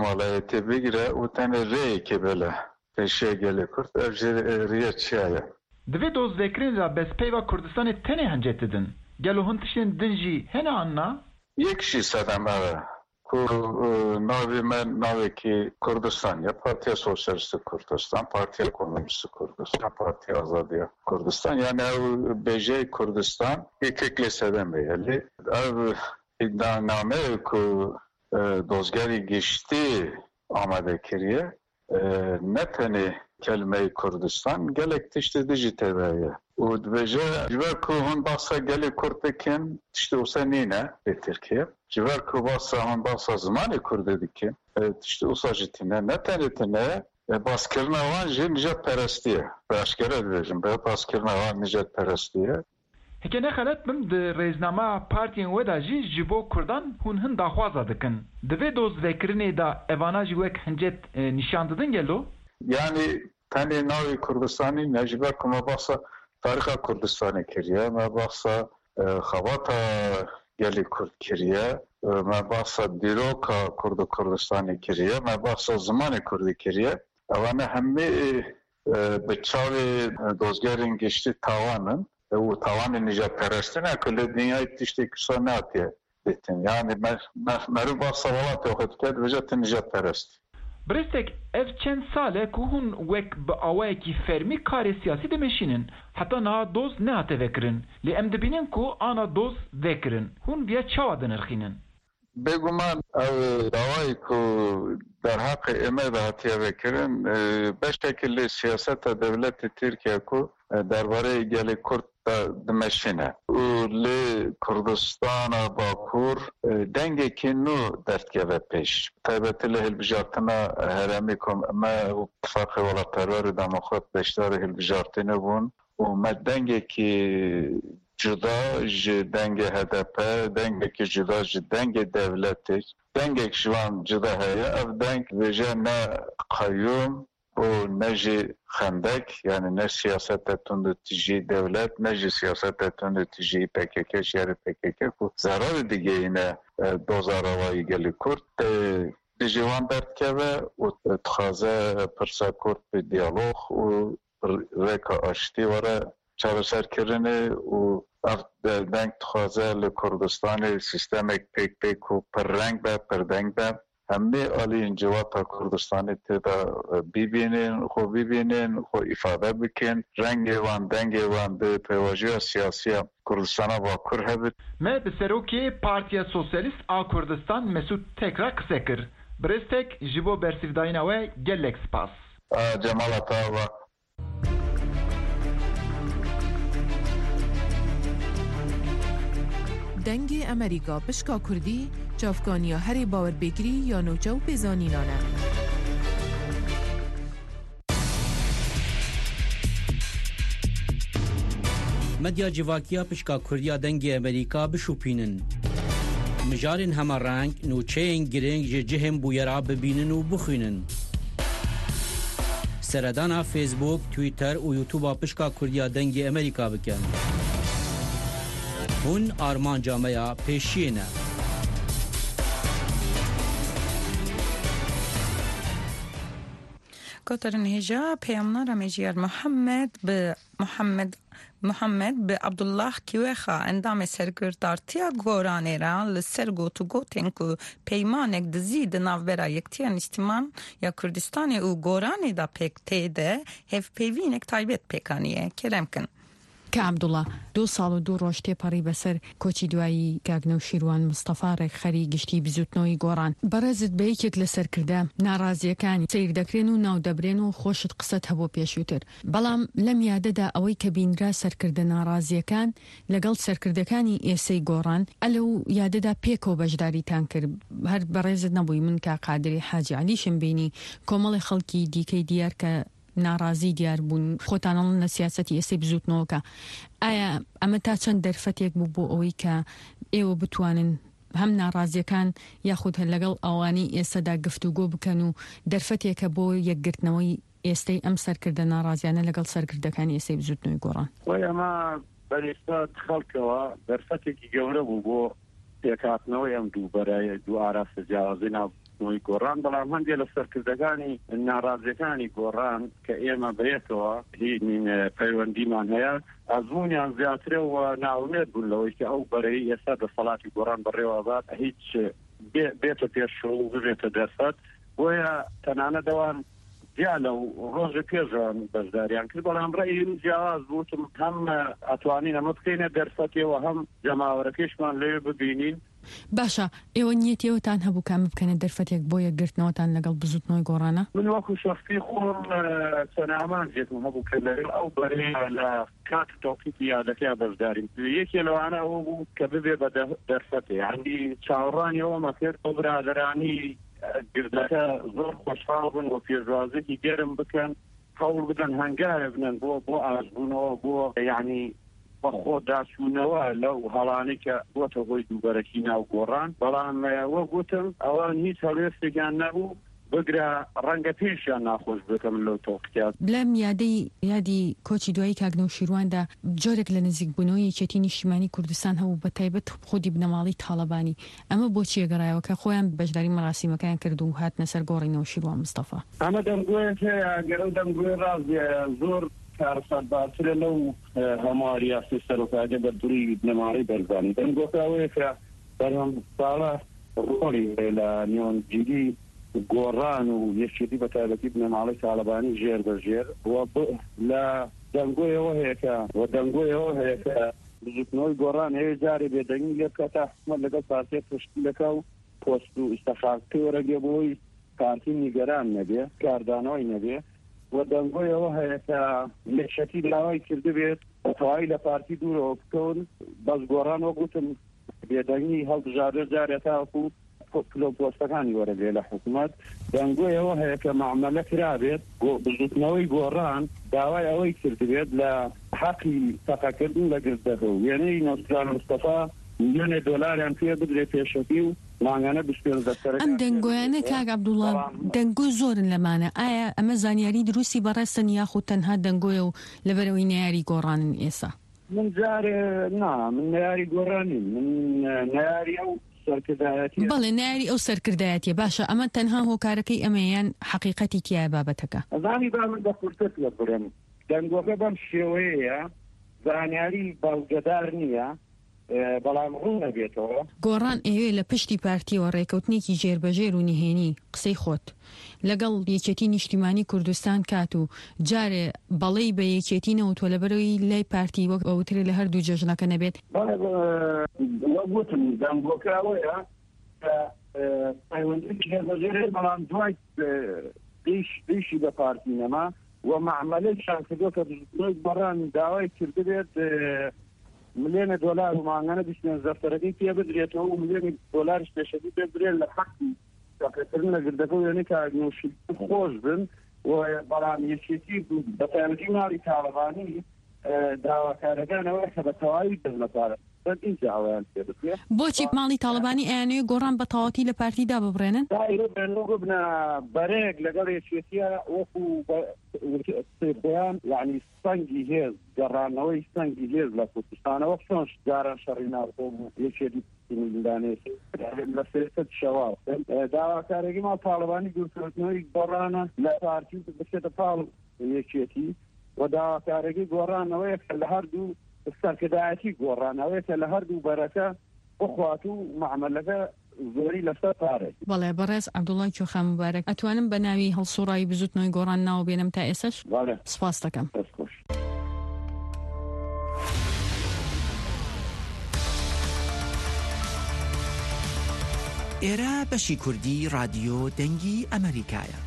komalayetê bigire û tenê rêyekê bile pêşiya gelê Kurd ev jî rêya çi ye? دوی دوز ذکرین را بس پیوا کردستان تنه هنجت دن گلو هنتشن دنجی هنه آننا؟ یک شی سدمه که ناوی من ناوی که کردستان یا پارتی سوسیالیست کردستان، پارتی کمونیست کردستان، پارتی آزادی کردستان یعنی او بیجه کردستان یک اکلی سدم بیلی او ادعانامه که دوزگری گشتی آمده کریه نه تنه کلمه کردستان گلک تشتی دیجیته بایه و دویجه جوار که هون باسا گلی کرد بکن تشتی اوسا نینه به ترکیه جوار که باسا هون باسا زمانی کرده دیکن تشتی اوسا جتینه نه تنه تنه باس کرنه وان جی نجات پرستیه باشکره دویجم به باس کرنه وان نجات پرستیه هکه نخلت بم ده رئیسنامه پارتین ودا جی جبو کردان هون هن داخوازا دکن دوی دوز وکرینه دا اوانا جی وک هنجت نشان دادن گلو؟ یعنی تنی ناوی کردستانی نجبر که ما باسا تاریخ کردستانی کریه ما باسا خواتا گلی کرد کریه ما باسا دیروکا کرد کردستانی کریه ما باسا زمان کردی کریه اوانه همه بچاوی دوزگرین گشتی تاوانن و تاوان نجات پرستنه کل دنیای تشتی کسا ناتیه بیتن یعنی مرو باسا والاتی خود کرد وجهت نجات پرستی برستك اف چند ساله که هون وک با آوه کی فرمی کار سیاسی دمشینن حتی نا دوز نه هاته وکرن لی ام دبینن که آنا دوز وکرن هون بیا چاوا دنرخینن بگو من دعوایی که در حق امه ده هاتیه وکرن به شکل سیاست دولت ترکیه که درباره گلی کرد دمشینه و لی کردستان باکور دنگی که نو دست و پیش طیبت لی هلبجارتنا هرمی کم ما اتفاق ولاترار دماخواد بشتار هلبجارتنه بون و ما دنگی که جدا ج دنگ هدپه دنگی که جدا ج دنگ دولتی دنگی که جوان جدا هیا اف دنگ ویجه نه قیوم و نجی خندک یعنی نه سیاست تند تیجی دولت نجی سیاست تند تیجی پککش یعنی پکک که ضرر دیگه اینه دوزاروایی گلی کرد دیجوان درد که و تخازه پرسا کرد به دیالوگ و ریکا آشتی وره چاره سر کرنه و دنگ تخازه لکردستان سیستم پیک پیک و پر رنگ به پر دنگ به همه آلی انجوات کردستانی تیدا ببینین خو ببینین خو افاده بکن رنگ وان دنگ وان ده پیواجی سیاسی کردستان باکر هبید ما بسروکی پارتی سوسیالیست آ کردستان مسعود تکرار قصه کر برستک جبو برسیفدایناوه گلک سپاس جمال عطا دنگ امریکا پشکا کردی چافکانیا هری باور بگیری یا نوچه و پیزانینانه مدیا جواکیا پشکا کردیا دنگ امریکا بشوپینن مجارن همه رنگ نوچه این گرنگ جهم بویرا ببینن و بخوینن سردانا فیسبوک تویتر و یوتیوب پشکا کردیا دنگ امریکا بکن هون آرمان جامعه پیشینه کاترین هجا پیامنار مجیر محمد به محمد محمد به عبدالله کیوخا اندام سرگردارتیا گورانه را لسرگو تو گوتن که پیمانک دزید ناوبرا یکتیان استیمان یا کردستان او گورانه دا پیک تیده هف پیوینک تایبت پیکانیه کرم کن کە عەبدوڵڵا دو ساڵ و دوو ڕۆژ تێپەڕی بەسەر کۆچی دوایی گاگنە و شیروان مستەفا ڕێکخەری گشتی بزوتنەوەی گۆڕان بەڕێزت بە یەکێک لەسەرکردە ناڕازیەکانی سیر دەکرێن و ناو دەبرێن و خۆشت قسەت هەبوو پێشووتر بەڵام لەم یادەدا ئەوەی کە بینرا سەرکردە ناڕازیەکان لەگەڵ سەرکردەکانی ئێسەی گۆڕان ئەلە و یادەدا پێکەوە بەشداریتان کرد هەر بەڕێزت نەبووی من کا قادری حاجی عەلیشم بینی کۆمەڵی خەڵکی دیکەی دیار کە ناڕازی دیار بوون خۆتانەڵ لە سیاسەتی ئێسەی بزوتنەوەکە ئایا ئەمە تا چەند دەرفەتێک بوو بۆ ئەوەی کە ئێوە بتوانن هەم ناڕازیەکان یاخود لەگەڵ ئەوانی ئێستادا گفتوگۆ بکەن و دەرفەتێکە بۆ یەکگرتنەوەی ئێستەی ئەم سەرکردە ناڕازیانە لەگەڵ سەرکردەکانی ئێسەی بزوتنەوەی گۆڕان وای ئەمە بەرئێستا خەڵکەوە دەرفەتێکی گەورە بوو بۆ پێکهاتنەوەی ئەم دوو بەرای دوو ئاراستە جیاوازی ناو بزوتنەوەی گۆڕان بەڵام هەندێک لە سەرکردەکانی ناڕازیەکانی گۆڕان کە ئێمە بێتەوە هیچ پەیوەندیمان هەیە ئەزمونیان زیاترەوە ناومێت بوون لەوەی کە ئەو بەرەی ئێستا دەسەڵاتی گۆڕان بەڕێوەبات هیچ بێتە پێشەوە و ببێتە دەرفەت بۆیە تەنانە دەوان یا لەو ڕۆژە پێشان بەشداریان کرد بەڵام ڕێی جیاواز بوتم هەم ئەتوانین ئەمە بکەینە دەرفەتەوە هەم جەماوەرەکەشمان لێ ببینین. باشە ئێوە نیەتەوەتان هەبوو کام بکەنە دەرفەتێک بۆ یەکگرتنەوەتان لەگەڵ بزوتنەوەی گۆڕانە؟ من وەکو شخصی خۆم چەنامان جێتم هەبوو کە لەگەڵ ئەو بەرێ لە کات تۆقیتی یادەکەی بەشداریم یەکێ لەوانە ئەوە بوو کە ببێ بە دەرفەتێ یعنی چاوەڕانیەوە مەکرد بۆ برادەرانی گردەکە زۆر خۆشحاڵ بن و پێشوازێکی گەرم بکەن هەوڵ بدەن هەنگارە بنن بۆ بۆ ئاشبوونەوە بۆ یعنی بەخۆ داچوونەوە لەو هەڵانی کە بۆتە هۆی دووبەرەکی ناو گۆڕان بەڵام وە گوتم ئەوان هیچ هەڵوێستێکیان نەبوو بگرە ڕەنگە پێشیان ناخۆش بکەم لەو تۆقیات. بلام یادەی یادی کۆچی دوایی کاگنەوشیرواندا جۆرێک لە نزیک بوونەوەی یەکێتی نیشتیمانی کوردستان هەبوو بە تایبەت خودی بنەماڵی تاڵەبانی ئەمە بۆچی گەڕایەوە کە خۆیان بەشداری مەراسیمەکان کرد و هاتنە سەر گۆڕینەوە شیروان مستەفا؟ ئەمە دەمگوێت هەیە گەرە دەمگوێ ڕازیە زۆر کارسات باترە لەو هەمواری یاستی سەرۆکایە بەردووری بنەماڵی بەرزانی دەمگۆتاوەیە کە بەرهەم ساڵە ڕۆڵی لە نێوەنجیلی گۆڕان و یەکێتی بە تایبەتی بنەماڵی تاڵەبانی ژێر بەژێر لە دەنگۆیەوە هەیە کە و دەنگۆیەوە هەیە کە بزوتنەوەی گۆڕان هەیە جارێ بێدەنگی لێ بکات تا حکومەت لەگەڵ پارتیە پشتی دەکا و پۆست و ئیستەخاکتی وەرەگێ بۆی پارتی نیگەران نەبێ کاردانەوەی نەبێ و دەنگۆیەوە هەیە کە لێشەتی لاوای کردبێت تەواوی لە پارتی دوورەوە بکەون بەس گۆڕان وەگوتم بێدەنگی هەڵبژارە جارێ تاکو پۆستەکانی وەرەگێ لە حکومەت دەنگۆیەوە هەیە کە معاملە کرابێت بزوتنەوەی گۆڕان داوای ئەوەی کردبێت لە حەقی تەقەکردن لە گردەکە و وێنەی نۆستران مستەفا میلیۆنێ دۆلاریان پێ بدرێ پێشەکی و ماگانە بشتێن دەستەرەکە ئەم دەنگۆیانە کاک عەبدوڵڵا دەنگۆ زۆرن لەمانە ئایا ئەمە زانیاری دروستی بەڕێستن یاخود تەنها دەنگۆیە و لەبەرەوەی نەیاری گۆڕانن ئێستا؟ من جارێ نا من نەیاری گۆڕانی من نەیاری ئەو بەڵێ ناری ئەو سەرکردایەتیە باشە ئەمە تەنها هۆکارەکەی ئەمەیان حەقیقەتی تایە بابەتەکە ئەزانی با من بەخورتت لە برم دەنگۆکە بەم شێوەیە زانیاری باڵگەدار نییە بەڵام ڕوو نەبێتەوە گۆڕان ئێوێ لە پشتی پارتیەوە ڕێکەوتنێکی جێربەژێر و نهێنی قسەی خۆت لەگەڵ یەکێتی نیشتیمانی کوردستان کات و جارێ بەڵێی بە یەکێتی نەوتوە لەبەرەوەی لای پارتی وەک ئەوترێ لە هەردوو جەژنەکە نەبێت وەگوتم دەنگۆکراوەیە پەیوەندی جێربەژێرێ بەڵام دوای دیشی بە پارتی نەما و معاملەی شانکردۆ کە بەڕان داوای کردبێت ملیۆنە دۆلار و ماگانە بیستێن زەفتەرەکەی پێ بدرێتەوە و ملیۆنی دۆلاریش پێشەکی پێ بدرێت لە حەقی تەقەکردن لە گردەکە و وێنەی کاگنۆشی خۆش بن و بەڵام یەکێتی بە تایبەتی ماڵی تاڵەبانی داواکارەکانەوە کە بە تەواوی دەستنەپارە بۆچی ماڵی تاڵەبانی ئەیانەوێ گۆڕان بە تەواوەتی لە پارتیدا ببڕێنن؟ بنە بەرێک لەگەڵ یەکێتیە وەکو خۆیان یعنی سەنگی هێز گەڕانەوەی سەنگی هێز لە کوردستانەوە چۆن جاران شەڕی ناوتۆ یەکێتی دانێت لە سێسەد شەواڵ داواکارێکی ماڵ تاڵەبانی دوورکردنەوەی گۆڕانە لە پارتی بچێتە پاڵ یەکێتی و داواکارێکی گۆڕانەوەیە کە لە هەردوو سەرکردایەتی گۆڕانەوەیە لە هەردوو بەرەکە بخوات و معاملەکە زۆری لەسەر پارێت. بەڵێ بەڕێز عەبدوڵڵای کۆخا مبارەک ئەتوانم بە ناوی هەڵسوڕایی بزوتنەوەی گۆڕان ناو بێنم تا ئێسش؟ سپاس دەکەم. ئێرە بەشی کوردی رادیۆ دەنگی ئەمریکایە.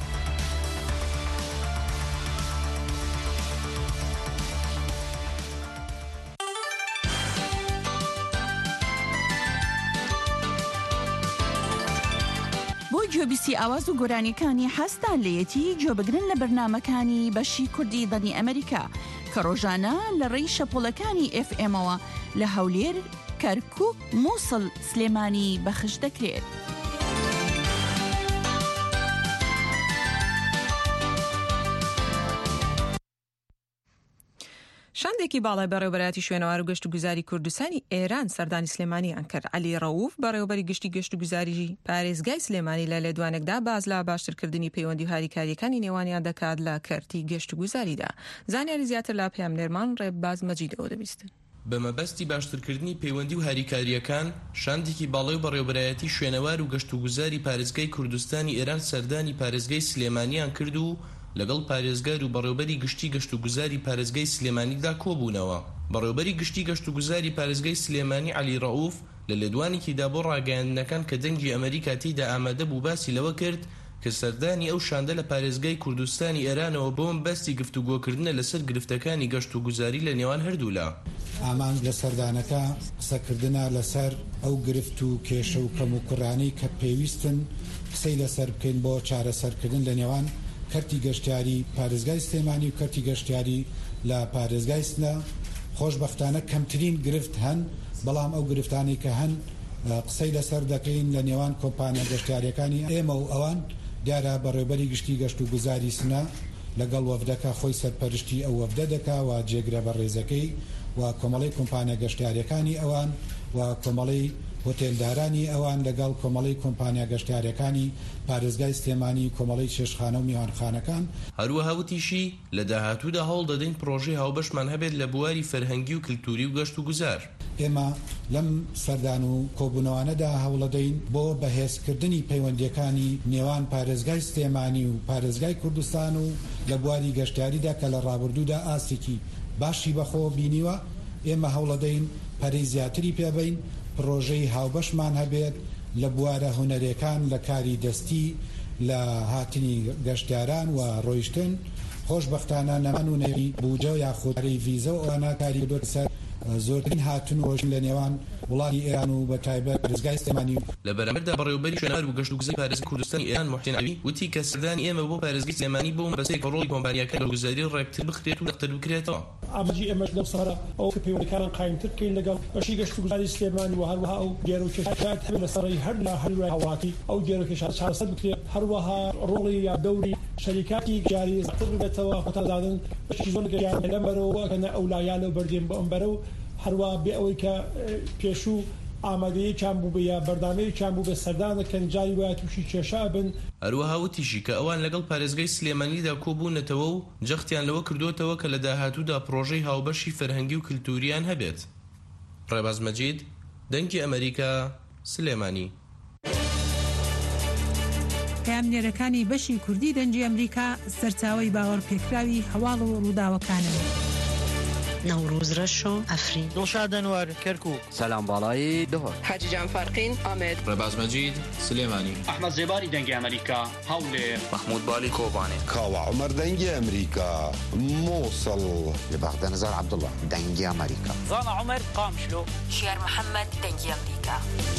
گوێبیستی ئاواز و گۆرانیەکانی هەستان لەیەتی گوێبگرن لە بەرنامەکانی بەشی کوردی دەنگی ئەمریکا کە ڕۆژانە لە ڕێی شەپۆڵەکانی ئێف ئێمەوە لە هەولێر، کەرکووک، مووسڵ، سلێمانی بەخش دەکرێت. شاندێکی باڵای بەڕێوەبەرەتی شوێنەوار و گەشت و گوزاری کوردستانی ئێران سەردانی سلێمانیان کرد. علی ڕەوف بەڕێوەبەری گشتی گەشت و گوزاریی پارێزگای سلێمانی لە لێدوانێکدا باز لە باشترکردنی پەیوەندی و هاریکاریەکانی نێوانیان دەکات لە کەرتی گەشت و گوزاریدا. زانیاری زیاتر لە پێامنێرمان ڕێباز مەجیدەوە دەبیستن. بەمەبەستی باشترکردنی پەیوەندی و هاریکاریەکان شاندێکی باڵای بەڕێوەبەرایەتی شوێنەوار و گەشت و گوزاری پارێزگای کوردستانی ئێران سەردانی پارێزگای سلێمانیان کرد و لەگەڵ پارێزگار و بەڕێوەبەری گشتی گەشت و گوزاری پارێزگای سلێمانیدا کۆبوونەوە. بەڕێوەبەری گشتی گەشت و گوزاری پارێزگای سلێمانی علی ڕەوف لە لێدوانێکیدا بۆ ڕاگەیاندنەکان کە دەنگی ئەمریکا تێیدا ئامادە بوو باسی لەوە کرد کە سەردانی ئەو شاندە لە پارێزگای کوردستانی ئێرانەوە بۆم بەستی گفتوگۆکردنە لەسەر گرفتەکانی گەشت و گوزاری لە نێوان هەردوولا. ئامان لە سەردانەکە قسەکردنە لەسەر ئەو گرفت و کێشە و کەم و کوڕانی کە پێویستن قسەی لەسەر بکەین بۆ چارەسەرکردن لە نێوان کەرتی گەشتیاری پارێزگای سلێمانی و کەرتی گەشتیاری لە پارێزگای سنە. خۆشبەختانە کەمترین گرفت هەن، بەڵام ئەو گرفتانی کە هەن قسەی لەسەر دەکەین لە نێوان کۆمپانیا گەشتیاریەکانی ئێمە و ئەوان. دیارە بەڕێوەبەری گشتی گەشت و گوزاری سنە لەگەڵ وەفدەکە خۆی سەرپەرشتی ئەو وەفدە دەکا و جێگرە بە ڕێزەکەی و کۆمەڵی کۆمپانیا گەشتیاریەکانی ئەوان و کۆمەڵی هۆتێلدارانی ئەوان لەگەڵ کۆمەڵی کۆمپانیا گەشتیاریەکانی پارێزگای سلێمانی کۆمەڵی چێشخانە و میوانخانەکان. هەروەها وتیشی لە داهاتوودا هەوڵ دەدەین پرۆژەی هاوبەشمان هەبێت لە بواری فەرهەنگی و کلتوری و گەشت و گوزار. ئێمە لەم سەردان و کۆبوونەوانەدا هەوڵەدەین بۆ بەهێزکردنی پەیوەندیەکانی نێوان پارێزگای سلێمانی و پارێزگای کوردستان و لە بواری گەشتیاریدا کە لە ڕابردوودا ئاسێکی باشی بەخۆ بینیوە. ئێمە هەوڵەدەین پەرەی زیاتری پێبین، پرۆژەی هاوبەشمان هەبێت لە بوارە هونەرەکان، لە کاری دەستی، لە هاتنی گەشتیاران و ڕۆیشتن. خۆشبەختانە نەمان و نەوی بوجە یاخودی ڤیزە و ئەوانە کاری دۆت سەر زۆرترین هاتن و ڕۆژن لە نێوان وڵاتی ئێران و بە تایبەت پارێزگای سلێمانی. لە بەرامبەردا بەڕێوەبەری شوێنەوار و گەشت و گوزاری پارێزگای کوردستانی ئێران محسین عەلی وتی کە سەردانی ئێمە بۆ پارێزگای سلێمانی بۆ بەسەی ڕۆڵی کۆمپانیاکان لە گوزاری ڕێکتر بخرێت و دەختەر بکرێتەوە. ئاماژی ئێمەش لەو سەرە ئەو کە پەیوەندیەکانان قایمتر بکەین لەگەڵ بەشی گەشت و گوزاری سلێمانی و هەروەها ئەو گێرەوکێشات هەبێت لەسەرەی هەر لە هەروای هەواتی ئەو گێرەوکێشات چارەسەر بکرێت. هەروەها ڕۆڵی یا دەوری شەریکاتی جاری زیاتر بێتەوە هۆتەلدادن بەشی زۆر گەیان لەمبەرەوە کەنە ئەولایانە و بەردێن بە ئەمبەرە و هەروە بێ ئەوەی کە پێشوو ئامادەیەکیان بوو بە یا بەردامەیەکیان بوو بە سەردانەکەن جاری وایە تووشی کێشا بن. هەروەها وتیشی کە ئەوان لەگەڵ پارێزگای سلێمانیدا کۆبوونەتەوە و جەختیان لەوە کردوتەوە کە لە داهاتوودا پرۆژەی هاوبەشی فەرهەنگی و کلتوریان هەبێت. ڕێباز مەجید، دەنگی ئەمریکا، سلێمانی. پامنێرەکانی بەشی کوردی دەنگی ئەمریکا سەرچاوەی باوەڕ پێکراوی هەواڵ و ڕووداوەکانن. نوروز رشو افرین دڵشاد ئەنوار کەرکووک سەلام باڵایی دهۆر حاجی جان فارقین ئامێد ڕێباز مەجید سلێمانی ئەحمەد زێباری دەنگی ئەمریکا هەولێر محمود بالی کۆبانێ کاوە عومەر دەنگی ئەمریکا مووسڵ لە بەغدە نەزار عەبدوڵڵا دەنگی ئەمریکا زانا عومەر قامشلۆ شێر محەممەد دەنگی ئەمریکا.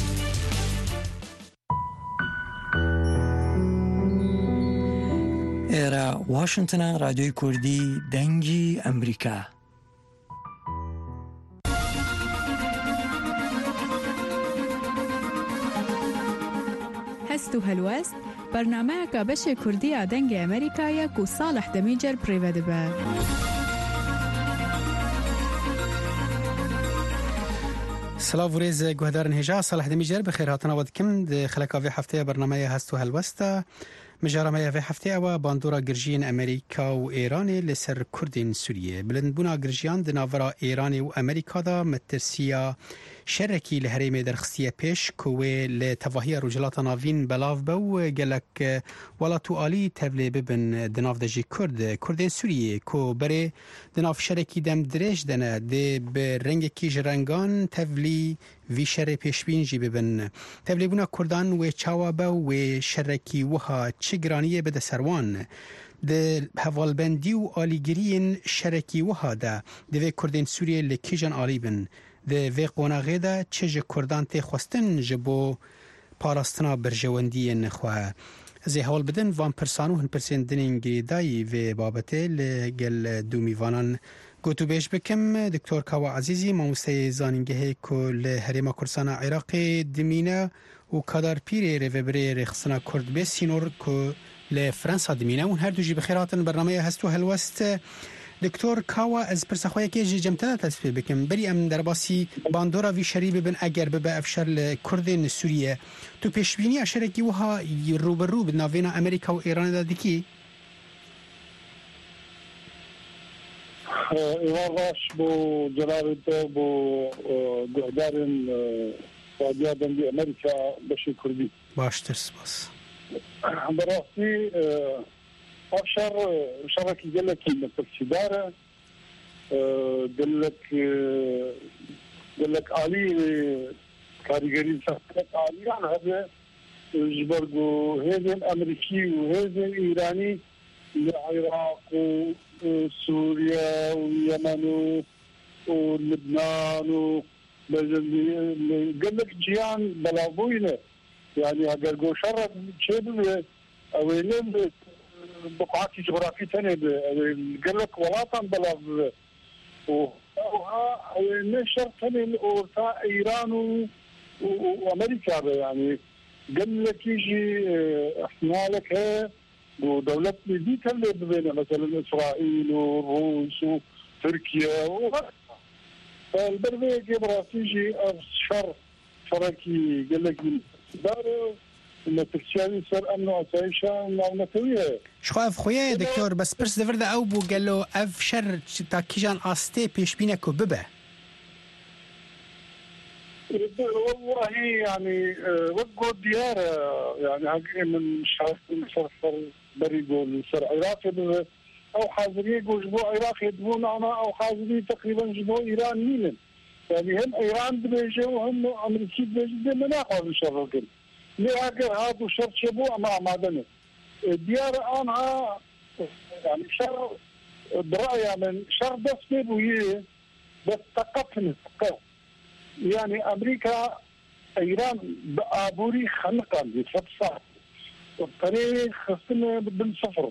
ئێرە واشنگتنە رادیۆی کوردی دەنگی ئەمریکا. هەست و هەلوەست بەرنامەیەکە بەشێ کوردیە دەنگی ئەمریکایەک و ساڵح دەمیجەر پڕێوە دەبە. سلااو ورێز گوهدارن هێژا ساڵح دەمیجەر بەخێر هاتنەوە دکم خلەکاوێ هەفتەیە بەرنامەیە هەست و هەلوەستە مژارەمەیە vê هەفتەیەوە باندۆرا گرژین ئەمریکا و ئێرانê لەسەر کوردên Sûriyê bilindbûna girijiyan di navbera Îranê û Amerîkada metirsiya şerekî li herêmê derxistiye pêş ku wê li tevahiya Rojhilata Navîn belav be û gelek welat û alî tevlê bibin di nav de jî Kurd Kurdên Sûriyê ku berê di nav şerekî dem dirêj dene dê bi rengekî ji rengan tevlî vî şerê pêşbîn jî bibin. Tevlêbûna Kurdan wê çawa be û wê şerekî wiha çi giraniyê bide ser wan. Di hevalbendî û alîgiriyên şerekî wiha de divê Kurdên Sûriyê li kîjan alî bin. Di vê qonaxê de çi ji Kurdan tê xwestin ji bo parastina birjewendiyên xwe. Ez ê hewl bidin van pirsan û hin pirsên dinên girêdayî vê babetê li gel du mîvanan gotûbêj bikim. Doktor Kawa Ezîzî mamosteyê zanîngehê ku li Herêma Kurdistana Iraqê dimîne û Kadarpîrê rêveberê rêxistina Kurd bê Sînor ku li Fransa dimîne û her du jî bi xêr hatin bernameya hest û helwest. دکتور کاوا از پرسخوی که جمتنا تصفیه بکم بری ام در باسی باندورا وی شریب بن اگر به افشار کردین سوریه تو پیشبینی اشرکی وها روبرو به ناوینا امریکا و ایران دادی کی؟ ایوان راش بو جلالت بو گهدارن سعودیه دنگی امریکا بشی کردی باشتر سپاس براستی افشار شرکی گلکی مترسی داره گلک گلک عالی کاریگری سخت عالیان هذا جبرگو هذا امریکی و هذا ایرانی العراق وسوريا واليمن ولبنان و قال لك جيان بلابوينه يعني اگر جو شرط شبه او لم بقعات جغرافيه ثانيه قال لك ولاطن بلاب او نشر ثاني اورتا ايران وامريكا يعني قال لك يجي احتمالك ودولة دي اللي بين مثلا اسرائيل والروس وتركيا فالبربيه قبل تيجي شر شركي قال لك دار ما تكشاني صار امن اسايشا نعمتويه شخاف خويا دكتور بس برس دفرد او بو قال له اف شر تاكيجان استي بيش بينك وببه والله يعني وقعوا الديار يعني حقيقة من شهر صرفر بريقوا لسر عراقي أو حاضرين جبوا عراق يدبون أنا أو حاضرين تقريبا جبوا إيران ميلن يعني هم إيران بيجوا وهم أمريكي بيجوا مناخوا الشر كل لأجر هذا شر شبوا مع معدنه الديار أنا يعني شر برأيي من شر بس بيبويه بس تقفنا تقف يعني أمريكا إيران بأبوري خنقا بفتصة الطريق خصنا بالصفر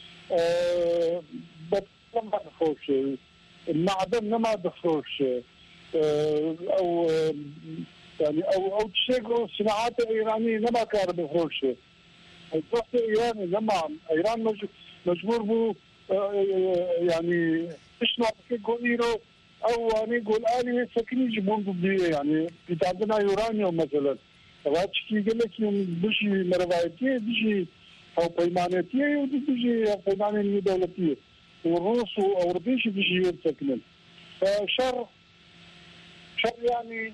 أه بس ما دخلوش المعدن ما دخلوش أه أو يعني أو أو تشيكو صناعات إيرانية ما كانوا دخلوش الضغط إيراني لما إيران مجبور بو أه يعني إيش نعطيكو إيرو او يعني يقول الي سكني يجيبون ضدي يعني بتعدنا يورانيوم مثلا راتش كي قال لك بشي مروايتي بشي او بيمانتي ودي او بيمانه دولتيه والروس واوروبيش بشي يسكنن فشر شر يعني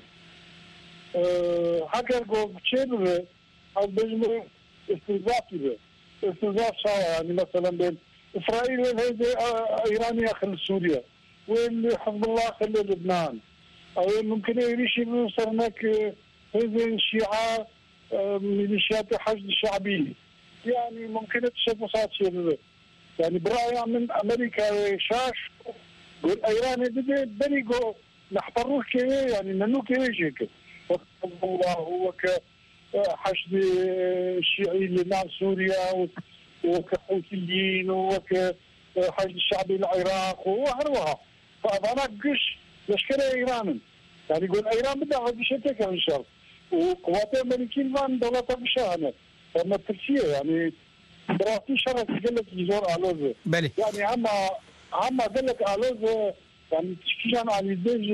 أه هاكر جو تشيبه او بجمع استنزافي استنزاف يعني مثلا بين اسرائيل وهذا ايران ياخذ سوريا واللي حزب الله خلى لبنان او ممكن يعيش يوصل هناك هذه الشيعة ميليشيات الحشد الشعبي يعني ممكن تشوفوا صار شيء يعني برأيي من امريكا شاش قول ايران بدي بريقو نحضروه كي يعني منو كي يجيك حزب الله هو كحشد الشيعي لبنان سوريا وكحوثيين وكحشد الشعبي العراق وهروها فأنا قش لشكرة إيران يعني يقول إيران بدها هذه شتى كان شر وقوات أمريكيين من دولة بشهنة فما ترسيه يعني براسي شر قال لك يزور علوزة بلي يعني عما عما قال لك علوزة يعني تشكيشان عن الدج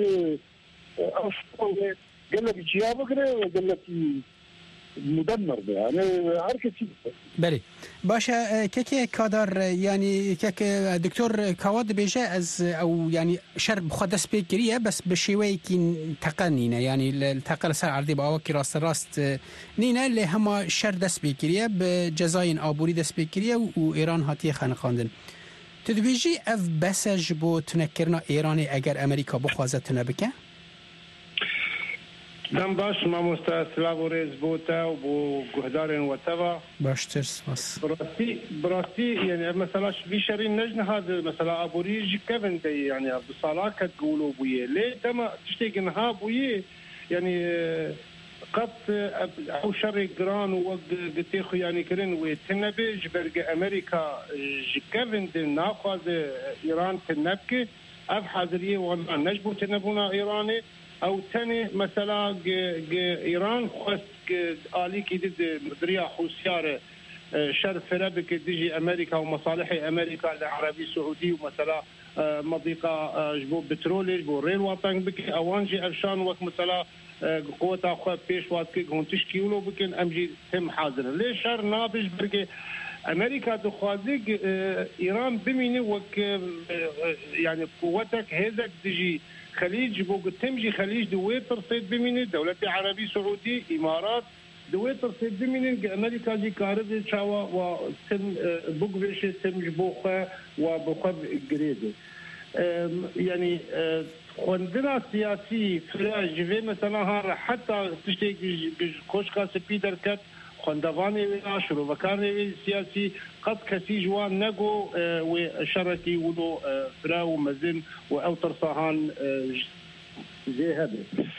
قال لك جيابه كده قال لك مدمر ده يعني حركة بله باشه که کادر یعنی که دکتر کاواد بیجه از او یعنی شر بخدس بگیریه بس به شیوهی که تقنینه یعنی تقل سر عرضی با آوکی راست راست نینه لی همه شر دست بگیریه به جزاین آبوری دست بگیریه و ایران هاتی خانخاندن تدبیجی اف بسج بو تنکرنا ایرانی اگر امریکا بخوازه تنبکه؟ دم باش ما مستسلاورز بوتا وبو جهدارن وتبا باش ترس بس براسي براسي يعني مثلا في شرين نجن هذا مثلا ابو ريج كيفن دي يعني عبد الصلاح كتقولوا بويه ليه دم تشتيق نها بويه يعني قد او شر جران وقتيخ يعني كرين وتنبي جبرق امريكا كيفن دي ناخذ ايران تنبكي اف حاضريه والله نجبو تنبونا ايراني او تاني مثلا ايران خاص آلي كده مدريا حوسياره شر فربك تجي امريكا ومصالح امريكا العربي السعودي ومثلا مضيقه جبو بترولي جبو ريل وطن بك اوانجي ارشان وقت مثلا قوة اخو بيش وات كي هون تشكيلو بكن امجي تم حاضر ليش شر نابج بركي امريكا دخوازيك ايران بميني وك يعني قوتك هذاك تجي خليج بوق تمجي خليج دويت ترصيد بميني دولة عربي سعودي امارات دويت ترصيد بميني امريكا جي كارد شاوا وتم بوق بيش تم جبوخه وبوخه جريده يعني عندنا سياسي فراج مثلا ها حتى تشتي كوشكا سبيدر كات خندواني ولا شروع وكان سياسي قد كسي جوان نجو وشركي ولو فرا ومزن او ترصهان زي هذا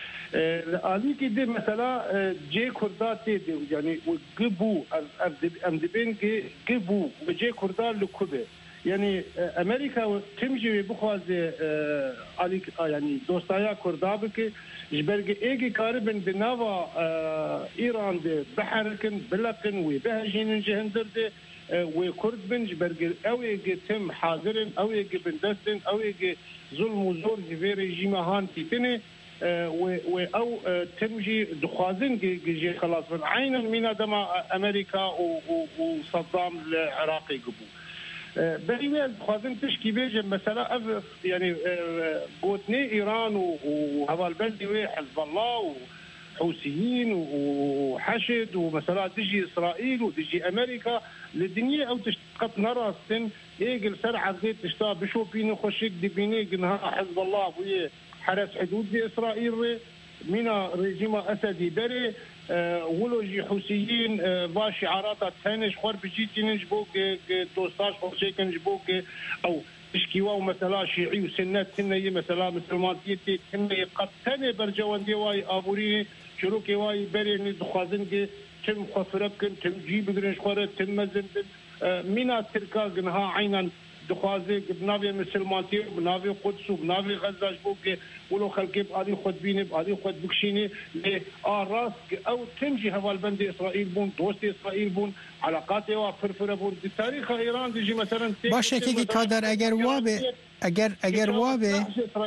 آلی که ده مثلا جه کردات ده يعني وجبو ام دبين جبو وجه کردات لكوبه يعني امريكا تمجي بخواز آلی يعني دوستايا كردابك جبرگ ایگی کاربن بناوا ایران ده بحرکن بلکن و بهجین جهندر ده و کرد بن جبرگ او ایگی تم حاضرن او ایگی بندستن او ایگی ظلم و زور جوی رژیم هان تیتنه و او تمجي دخوازن جي خلاص من عينا من دما امريكا وصدام العراقي قبو بريوه دخوازن تشكي بيجي مثلا يعني قوتني ايران وهذا بلدي حزب الله وحوثيين وحشد ومثلا تجي اسرائيل وتجي امريكا للدنيا او تشتقت نرى سن يقل سرعه زيت تشتا بشوفين خشيك دي بيني قنها حزب الله ويه حرس حدود بإسرائيل من رجيم أسدي بري أه ولوجي حوثيين أه با شعارات تهنش خور بجيتين جبوك دوستاش خورشيكن جبوك أو تشكيوا مثلا شيعي وسنات سنة مثلا مسلماتيتي سنة قد تاني برجوان ديواي آبوري شروكي واي بري ندخوازن تم خفربكن تم جيب قرنش خورت تم مزندن أه من تركا قنها عينا دخوازي بنافي مسلماتي بنافي قدس وبنافي غزة جبوك ولو خلقي بقالي خد بيني بقالي خد بكشيني لي آه راس او تمجي هوال بند اسرائيل بون دوست اسرائيل بون علاقاتي وفرفره بون دي تاريخ ايران ديجي مثلا باشه که کادر اگر وابه اگر اگر وابه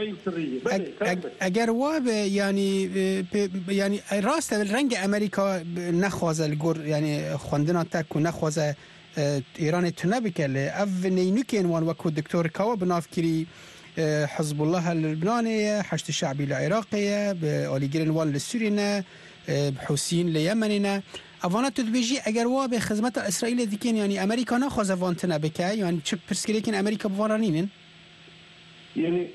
اگر وابه يعني يعني راست رنگ امریکا نخوازه الجور يعني خوندنا تک و نخوازه ایران تونه بکله او نینوکین وان وکو دکتور کاوا بنافکری حزب الله اللبناني حشد الشعبي العراقي بأوليجرين وان للسورينا بحوثيين ليمننا افانا تدبيجي اگر وا به خدمت اسرائیل دیکن یعنی امریکا نخواز وانتنا بکه یعنی چه پرسکریکن امریکا بوارانینن يعني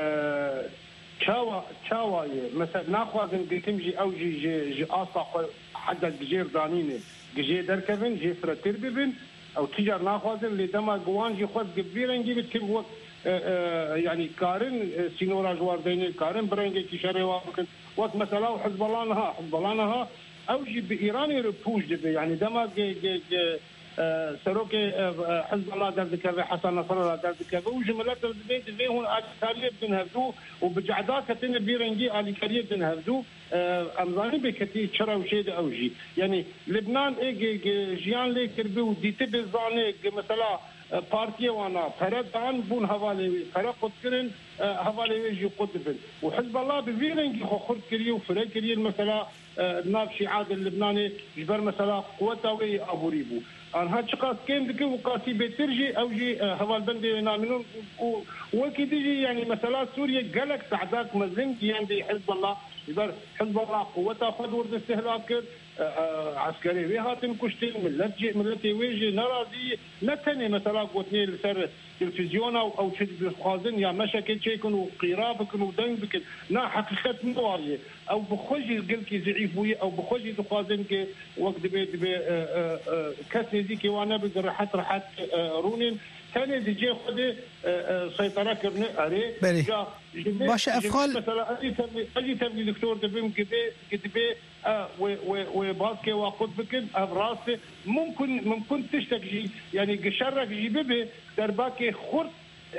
تشاوا تشاوا مثلا ناخذ نقيتمجي او جي جي, جي اصلا حدا جير دانينه جي دركبن جي فرتر ببن او تجار ناخذ اللي دما جوان جي خذ كبيرن جي بتكب وقت يعني كارن سينورا جوارديني كارن برنجي كشري وقت وقت مثلا حزب الله نها حزب الله نها او جي بايراني ربوش دبي يعني دما جي جي سروك حزب الله درد كذا حسن نصر الله درد كذا وجملات البيت اللي هون تاريخ بنهدو وبجعدات كتن بيرنجي على كاريه بنهدو امزاني بكتي شرا وشيد اوجي يعني لبنان ايجي جيان لي كربي وديت بزاني مثلا بارتي وانا فردان بون حوالي فرق قدرن حوالي يجي قطبن وحزب الله بفيرنجي خرد كريو فرق كريو مثلا ناف شيعات اللبناني جبر مثلا قوته وي ابو ريبو أنا هالشقاس كين ذكي وقاسي بترجي أو جي هوال بندي نامنون وكيدي يعني مثلا سوريا جالك سعداك مزن يعني حزب الله يبر حزب الله قوته خد ورد استهلاك عسكري وهاتن كشتين ملت جي ملت ويجي نرازي نتني مثلا قوتني لسر تلفزيون او او شد خازن يا مشاكل شيكن وقرابك ودين بك نا حقيقه نواريه او بخوجي قلكي زعيفوي او بخوجي خازن كي وقت بيت بي كاسني ديكي وانا بقر حت رحت رونين ثاني دي جي خدي سيطره كرني اري باش افخال مثلا اجي تبني اجي تبني دكتور دبم كده كتبي وباسكي وقت بكن براسي ممكن ممكن تشتكي يعني قشرك جيبه درباكي خرط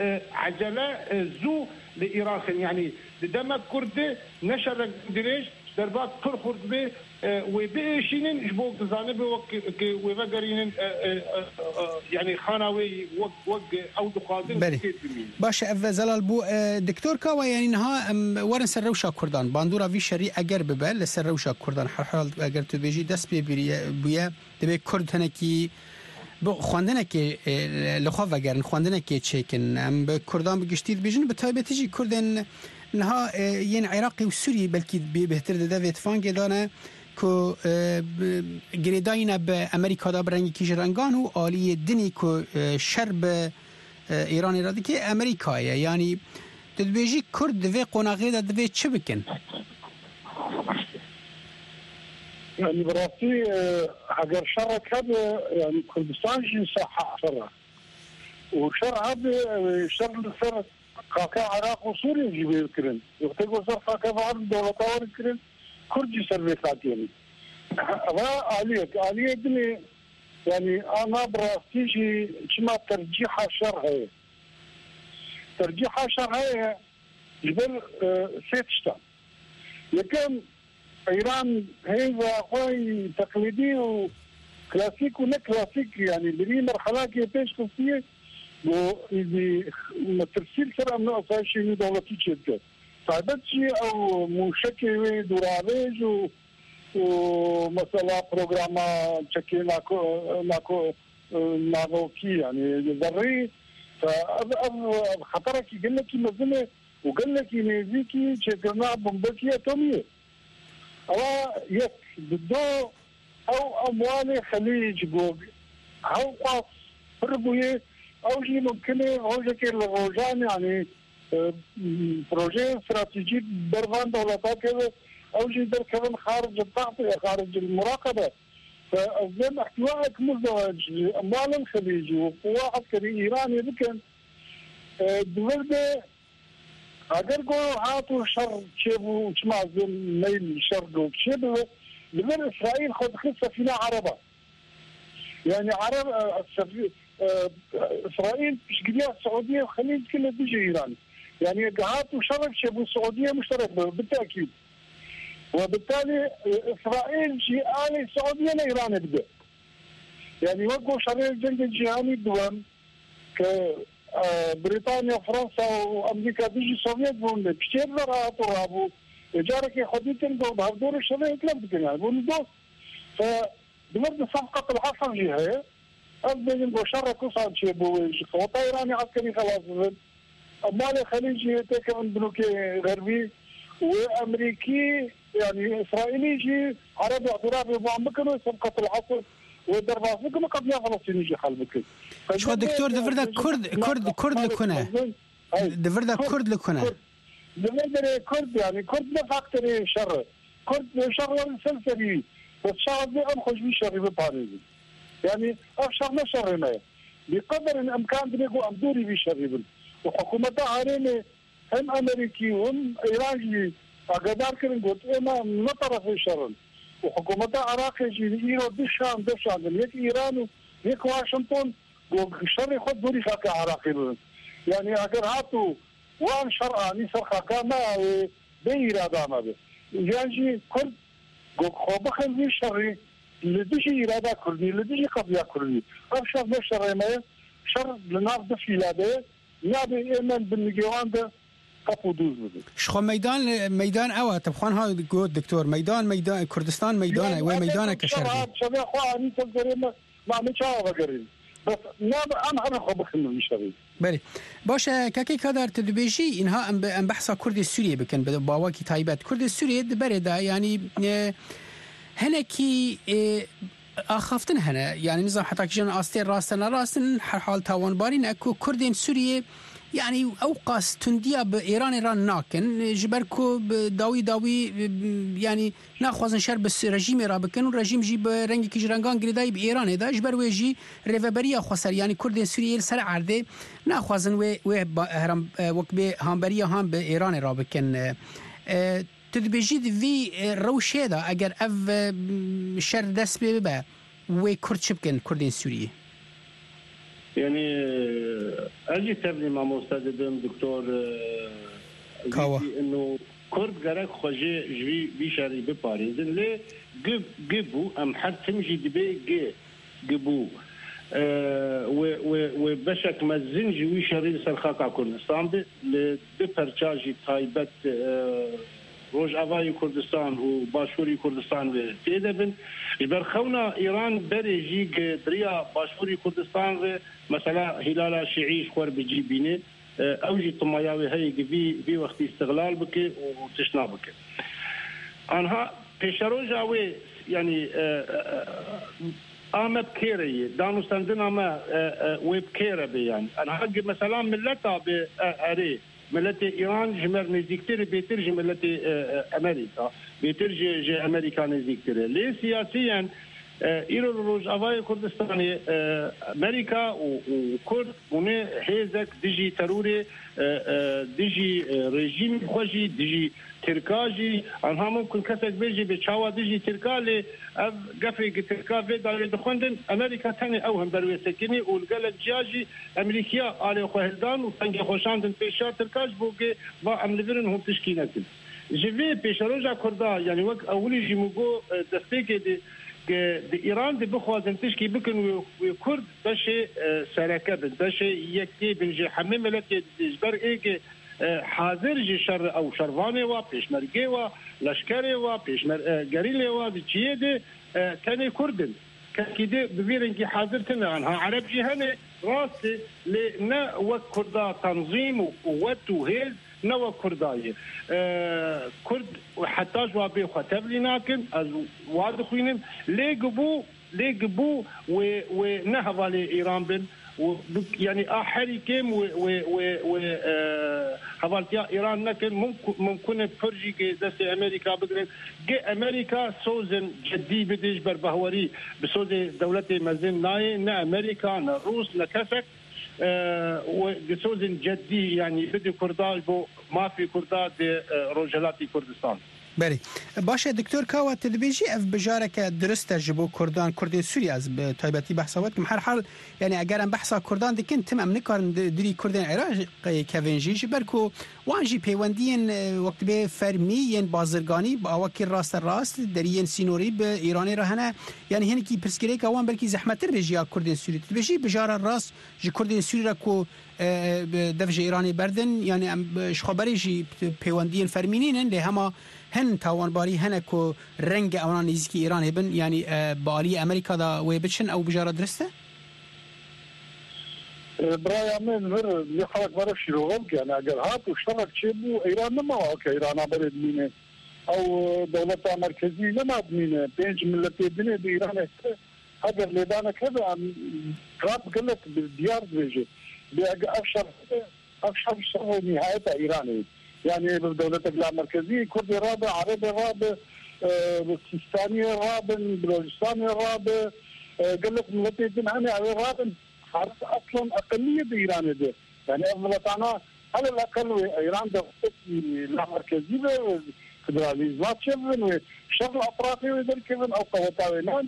عجله زو لايران يعني دم كردي نشر دريش دربات پرخورد به و بيشينين جبوك زانب وك وفقرين يعني خانوي وق وق او دقادن باش زلال بو دكتور كاوا يعني نها ورن سروشا كردان باندورا في شري اگر ببل لسروشا كردان هر حال اگر تو بيجي دس بي بيا دبي كرد هنكي بو خواندنه که لخوا وگرن خواندنه که چیکن ام به کردان بگشتید بیجن به تایبتیجی کردن نها یین عراقی و سوری بلکی بهتر دوید فانگ دانه که گریداینا به امریکا دا برنگی کیش رنگان و آلی دنی که شرب ایرانی را دی که امریکایه یعنی تدبیجی کرد دوی قناغی دا دوی چه بکن؟ يعني براسي اگر شرك هذا يعني كردستان شي صح شر وشر هذا شر الفر كاكا عراق وسوريا يجيب يذكرن يقتلوا صار كاكا بعض دولتين يذكرن كردي سيرفيسات يعني هذا عليك عليك يعني انا براسي شي كما ترجيح الشر هي ترجيح الشر هي جبل سيتشتا لكن إيران هي خوي تقليدي وكلاسيك ولا كلاسيك يعني بري مرحلة كي بيش كفيه وإذا ما ترسيل سر أمن أساسي دولتي شدة صعبت شيء أو مشكلة دورابيج و ومثلا برنامج شكل ناكو ناكو ناغوكي يعني ذري فأب خطرك يقول لك مزنة وقال لك ميزيكي شكلنا بمبكية تومية أو يك بدو أو أموال خليج بوق أو قاص بربوية أو شيء ممكن أو شكل الروجان يعني بروجي استراتيجي برفان دولتات كذا أو شيء در كمان خارج التغطية خارج المراقبة فأزم احتوائك مزدوج أموال الخليج وقوة عسكرية إيرانية بكن دولة اگر کو هاتو شر چبو چمازم ميل شر دو چبو لمن اسرائيل خد خد سفينه عربه يعني عرب اسرائيل تشكيلها السعوديه والخليج كله بيجي ايران يعني هاتو شر چبو السعوديه مشترك بالتاكيد وبالتالي اسرائيل شيء آلي السعوديه لايران بده يعني وقفوا شر الجنگ الجهاني الدول ك بريطانيا فرنسا وامريكا بيجي السوفيت بون كثير ذرات ورابو اجارك خديتن دو بهدور الشباب كلام بكن يعني بون دوس فبمرد صفقة العصر جهة أبدا ينقو شرك وصاد شيء بويش وطا إيراني عسكري خلاص أمال خليجي تكمن بلوكي غربي وأمريكي يعني إسرائيلي جي عربي اعترافي بوعم بكنو صفقة العصر ودرباس بكنو قد لا فلسطيني جي حال بكن شو دكتور دفردا كرد كرد كرد لكنا دفردا كرد لكنا دفردا كرد يعني كرد نفاقتري شر كرد شر والسلسلي بس شعب أم خجبي شر بباريزي يعني أفشر ما شر ما بقدر الإمكان بنيقو أم دوري بشر وحكومتها عاريني هم أمريكي وهم إيراني أقدار كرن قلت إما نطرف الشر وحكومتها عراقي جي إيرو دشان دشان يك إيران ويك واشنطن والشر يخد دوري خاكا عراقي يعني اگر هاتو وان شرعاني سر خاكا ما بإرادة ما به يعني كرد خوبا خلوي شري لديشي إرادة كردي لديشي قضية كردي أفشر ده شر ما شر لنار ده في لاده نابي إيمان بالنجوان ده قفو دوز بده شخو ميدان ميدان أوا تبخوان ها قود دكتور ميدان ميدان كردستان ميدان وين ميدانه كشرقي شباب أخوة أني تنظرين ما مشاوة بقرين بس ناب أنا أنا خو بخلو مشتري بله باشه كاكي كادر تدبيجي إنها أم بحث كرد سوريا بكن باواكي تايبات كرد سوريا بردا يعني هناكي أخافتن هنا يعني نظام حتى كجن أستير راستنا راستن حال تاوان بارين أكو كردين سوريا يعني أوقاس تنديا بإيران إيران ناكن جبركو داوي داوي يعني ناخذن شر بس رجيم رابكن والرجيم جيب رنج كجرانغان قريداي بإيران إذا جبر ويجي ريفابريا خسر يعني كردين سوريا سر عرضه ناخذن و و هرم وكبه هامبريا هم بإيران رابكن تدبيجي في روشه دا اگر اف شر دست ببه و كرد شبكن كردين سوريا يعني أجي تبني مع مستند دكتور كاوا إنه كرد جرك خجي جوي بيشاري بباريزن لي جب جبو أم حد تمشي دبي جي جبو أه وبشك مزن جوي شاري سرخاقا كردستان ببرچاجي تايبت أه روج آوای کردستان و باشوری کردستان و تیدبن جبر خونا ایران بريجي دريا باشوری کردستان و مثلا هلال شيعي خور بيجي بينه اوجي طماياوي هي في في وقت استغلال بك وتشنا بك انها بيشروجاوي يعني آمد كيري دانو سندنا ما ويب كيري بي يعني انا حق مثلا ملتا بأري ملت ایران جمر نزدیکتر بهتر جه ملت امریکا بهتر جه جه امریکا نزدیکتره لی سیاسیاً ایران روز آوای کردستانی امریکا و کرد بونه هیزک دیجی تروری دیجی رژیم خوشی دیجی ترکاجی آنها ممکن کسک بیجی به چاوا دیجی ترکالی اف قفی ترکا في دار دخندن امريكا تاني اوهم بروي سكني والقلق جاجي امريكيا على خوهلدان وتنجي خوشاندن بيشار تركاج بوكي با املفرن هم تشكينتن جيفي بيشاروجا كردا يعني وقت اولي جيموغو دستيكي دي دي ايران دي بخوازن تشكي بكن وكرد بشي سركب بشي يكي بنجي حميم لك جبر ايكي حاضر جي شر او شرواني وا پیشمرگی وا لشکری وا پیشمر گریلی وا دچیه ده تاني كردن كده ببيرنجي حاضرتنا عنها عرب جهني راسي لنا وكردا تنظيم وقوات وهيل نوا كرداية آه كرد وحتى جوابي خطب لناكن از واضحين ليقبو ليقبو ونهض على ايران بن يعني احري كم و و و حوالتيا ايران نكن ممكن ممكن فرجي دست امريكا بقدر جي امريكا سوزن جدي بديش بربهوري بسوز دولة مزن ناي نا امريكا نا روس نا كسك أه وسوزن جدي يعني بدي كرداج بو ما في كرداد روجلاتي كردستان بله باشه دکتر کاوه تدبیجی اف بجاره که درسته جبو کردان کردی سوری از تایبتی بحثات که هر حال یعنی اگر ام بحثا کردان دکن تم ام نکارن دری کردن عراق کوینجی جبر کو وانجی پیوندین وقت به فرمی ین بازرگانی با وکی راست راست درین سینوری به ایرانی رهنه یعنی هنکی پرسکری که وان بلکی زحمت تر بجیا کردن سوری تدبیجی بجاره راست ج کردن سوری را کو دفج ایرانی بردن یعنی ام خبری جی پیوندین فرمینین له هما هن تاوانباری هنکو رنگ اونا نزدیکی ایران هبن یعنی بالی امریکا دا ویبچن او بجاره درسته؟ برای من مر یخلق برای شروعم که یعنی اگر هات و شرک چه بو ایران نما که ایران برد مینه او دولت مرکزی نما مینه پنج ملتی بینه به ایران اگر لیدانه که قراب قلت دیار بيجي بأجا أفشر أفشر شر نهاية إيران يعني بدولة الإسلام المركزية كردي رابع عربي رابع باكستاني رابع بلوچستاني رابع قلت ملتي دمعني على رابع أصلا أقلية بإيران ده يعني أفضلتنا على الأقل إيران دولة الإسلام المركزية فدراليزمات شبن وشر الأطرافي ويدركبن أو قوتاوي نان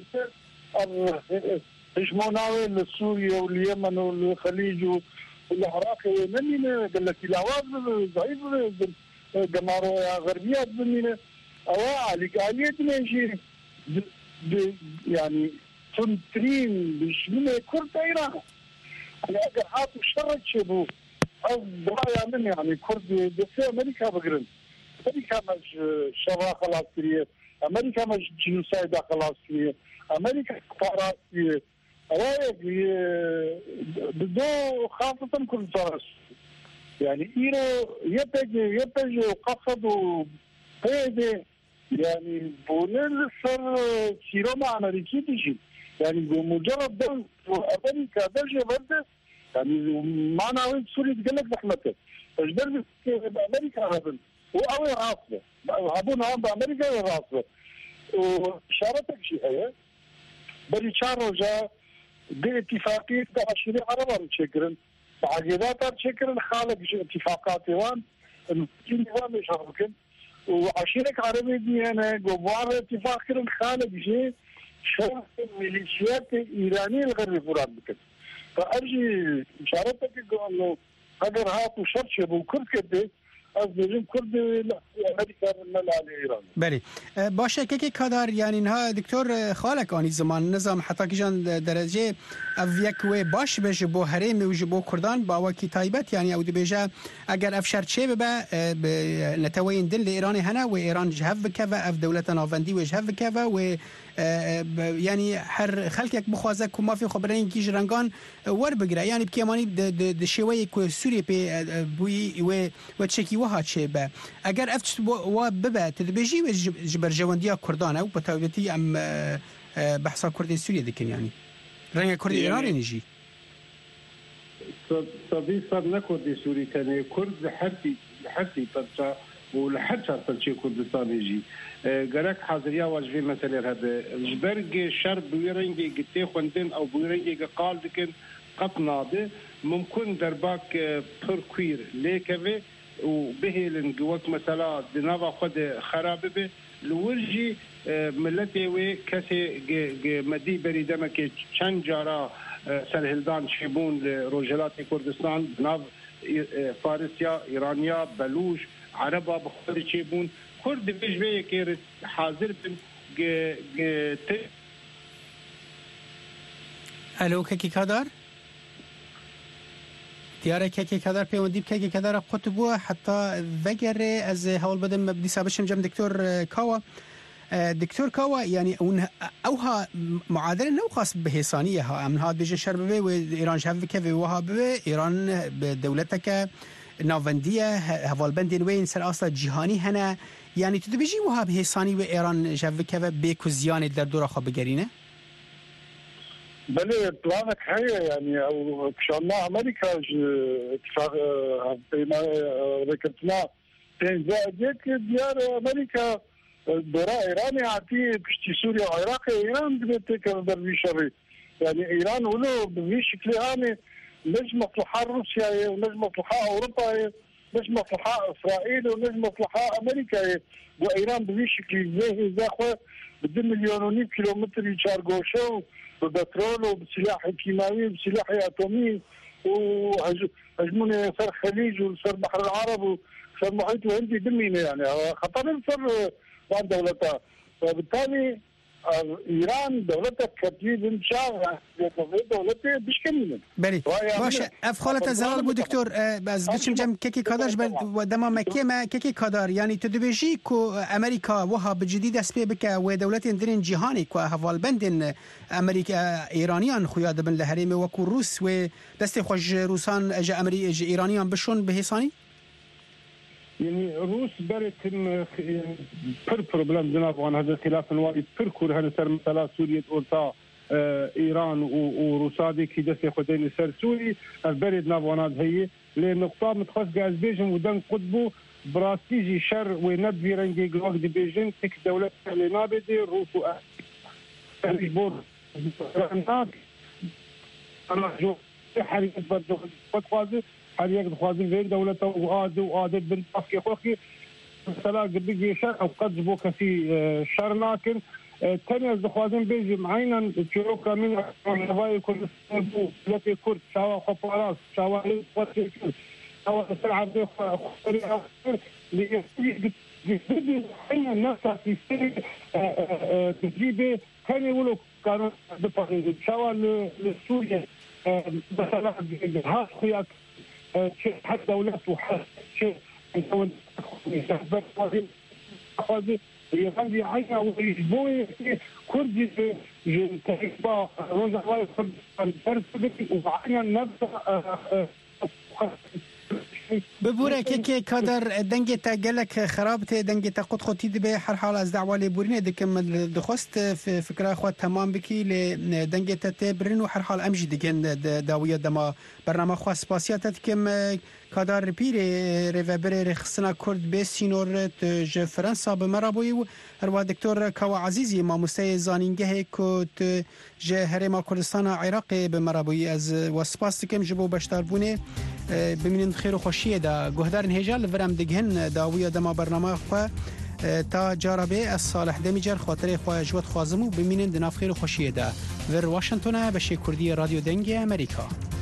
هجموناوي لسوريا واليمن والخليج والعراق منين قال لك الاواز ضعيف جمارو غربيات منين اواعي قاليت نجي يعني تنترين بشمله كرد ايران يعني اگر هاتوا شرط شبو او برايا من يعني كرد بس امريكا بقرن امريكا مش شرا خلاص كريه امريكا مش جنوسايدا خلاص كريه امريكا قرارات كريه رأيك بدو خاصة كل فرس يعني إيرو يبجي يبجي وقصدوا بيدي يعني بولين صار سيروما أمريكي تجي يعني بمجرد دول أمريكا دجي برده يعني ما ناوي سوري تقلق زحمته فجدر بأمريكا هذا وأوي راسه هابون هم بأمريكا راسه وشارتك شيء هي بري شارو جا باتفاقية عشرين عربة تشكرن تعقيدات تشكرن خالق اتفاقات وان المسجين نظام يشاركن وعشرين عربي دي انا قبوار اتفاق كرن خالق شيء شرط الميليشيات الايرانية الغربي فراد بكن فارجي اشارتك انه اگر هاتوا شرط شبو كرد كده از بجیم کرد امریکا ملال ایران. بله باشه که که کادر یعنی نه دکتر خالق آنی زمان نظام حتی که جان درجه اویک و باش بشه با حریم و جبو کردان با وکی تایبت یعنی او بيجا اگر افشار چه به نتوین دل ایران هنا و ایران جهف بکه و اف دولت ناوندی و جهف بکه و یعنی هر خلق یک بخوازه که ما فی خبرین کی جرنگان ور بگیره یعنی بکیمانی د شوی که سوریه به بوی و و چکی وها چه به اگر افت و ببه تدبیجی و جبر جواندیا کردان او بتویتی ام بحثا کردی سوریه دکن یعنی رنگ کردی ایران نجی صدي صار نكردي سوري كان كرد لحدي لحدي برشا ولحد شرط شيء كردستان يجي قالك حاضريا واجبي مثلا هذا جبرج شرب ويرنجي قتي خوندن او ويرنجي قال دكن قطناده ممكن درباك بركوير ليكفي وبهلن جوك مثلا دنابا خد خراب به لورجي ملتي وي كسي مدي بريدمك چند جارا سرهلدان شیبون لروجلات کردستان ناو فارسیا ایرانیا بلوش عربا بخود شیبون کرد بجوه که حاضر بن الو کی کادر دیاره کی کادر پیوندی کی کادر قطبو حتی وگر از حال بدم مبدی سابشم جم دکتر کاوا دكتور كاوا يعني اوها معادله نو خاص بهيصانيه ها من هاد بيجي شربه وايران شاف كيف وهاب ايران بدولتك نافنديه هفالبندين وين سر اصلا جهاني هنا يعني تدبيجي وهاب هيصاني وايران شاف كيف بكوزيان در دور خو بجرينه بله بلانك هي يعني او كشنا امريكا اتفاق بين ركبتنا بين زادك ديار امريكا دورا ایرانی عتی پشتی سوریا و عراق ایران دبته که در بیشتری یعنی ایران ولو به شکلی آنی مش مصلحة روسيا ومش مصلحة أوروبا مش مصلحة إسرائيل ومش مصلحة أمريكا وإيران بذي شكل زي زاخوة بدون مليون ونيف كيلومتر يشار قوشة وبترول وبسلاح كيماوي وبسلاح أتومي وهجمون صار خليج وصار بحر العرب وصار محيط الهندي دمينة يعني خطر صار وان دولتها وبالتالي ایران دولت کتیب انشاء دولت بشکنیم. بله. باشه. افخالت زلال بود دکتر از بچم جم کی کادرش و دما مکه ما کی کادر یعنی تدبیجی کو امریکا وها بجدید اسبه بک و دولت اندرین جهانی کو حوال بندن امریکا ایرانیان خویاد بن لحریم و کو روس و دست خوش روسان اج امری اج ایرانیان بشون بهسانی يعني روس بركن بر بروبلم جناب وان هذا خلاف الوالد بركور هذا سر مثلا سوريا أورتا إيران وروسادي كي دسي خدين سر سوري البرد نافونات هي لنقطة متخصص جاز بيجن ودن قطبو براستيجي شر ونب فيرنجي جلوك دي بيجن تك دولة لنابدي روس و البور أنا جو حريق برضو بتخاذ حريق دخوازين غير دولته وآد وآد بن أفكي خوكي مثلا قبل شر أو قد جبوك في شر لكن تاني دخوازين بيجي معينا تشوكا من الهواي كل سنبو التي كرد شاوا خبراس شاوا لقوتي شاوا سلعة دي خطري أخير ليجدد حين الناس في سنة تجيبه كان يقولوا كانوا بطريقة شاوا لسوريا مثلا هاس خياك شيء حتى دولات وحد شيء يكون يستحبر قاضي قاضي يغني عينا ويجبوي كردي تحبا روزا واي خد الفرد وعينا نبدا ببوره که که کادر دنگ تا گلک خرابت دنگ تا قد خودی به هر حال از دعوا لبورینه دکم دخست فکر خود تمام بکی ل دنگ تا تبرین و هر حال امجی دکن داویه دما برنامه خاص سپاسیات کم کادر پیر ریوبر رخصنا کرد به سینور ج فرانسا به مرابوی و هر دکتر کوا عزیزی ما مستای زانینگه کت ج هرما کردستان عراق به مرابوی از وسپاس کم جبو بشتر بونه بمینن خیر و خوشیه دا گهدارن هجال ورم دگهن داویه دما برنامه خو تا جاربه از صالح دمیجر خاطر خو جوت خوازمو بمینن دناف خیر و خوشیه دا ور واشنگتن به شی کردی رادیو دنگ امریکا.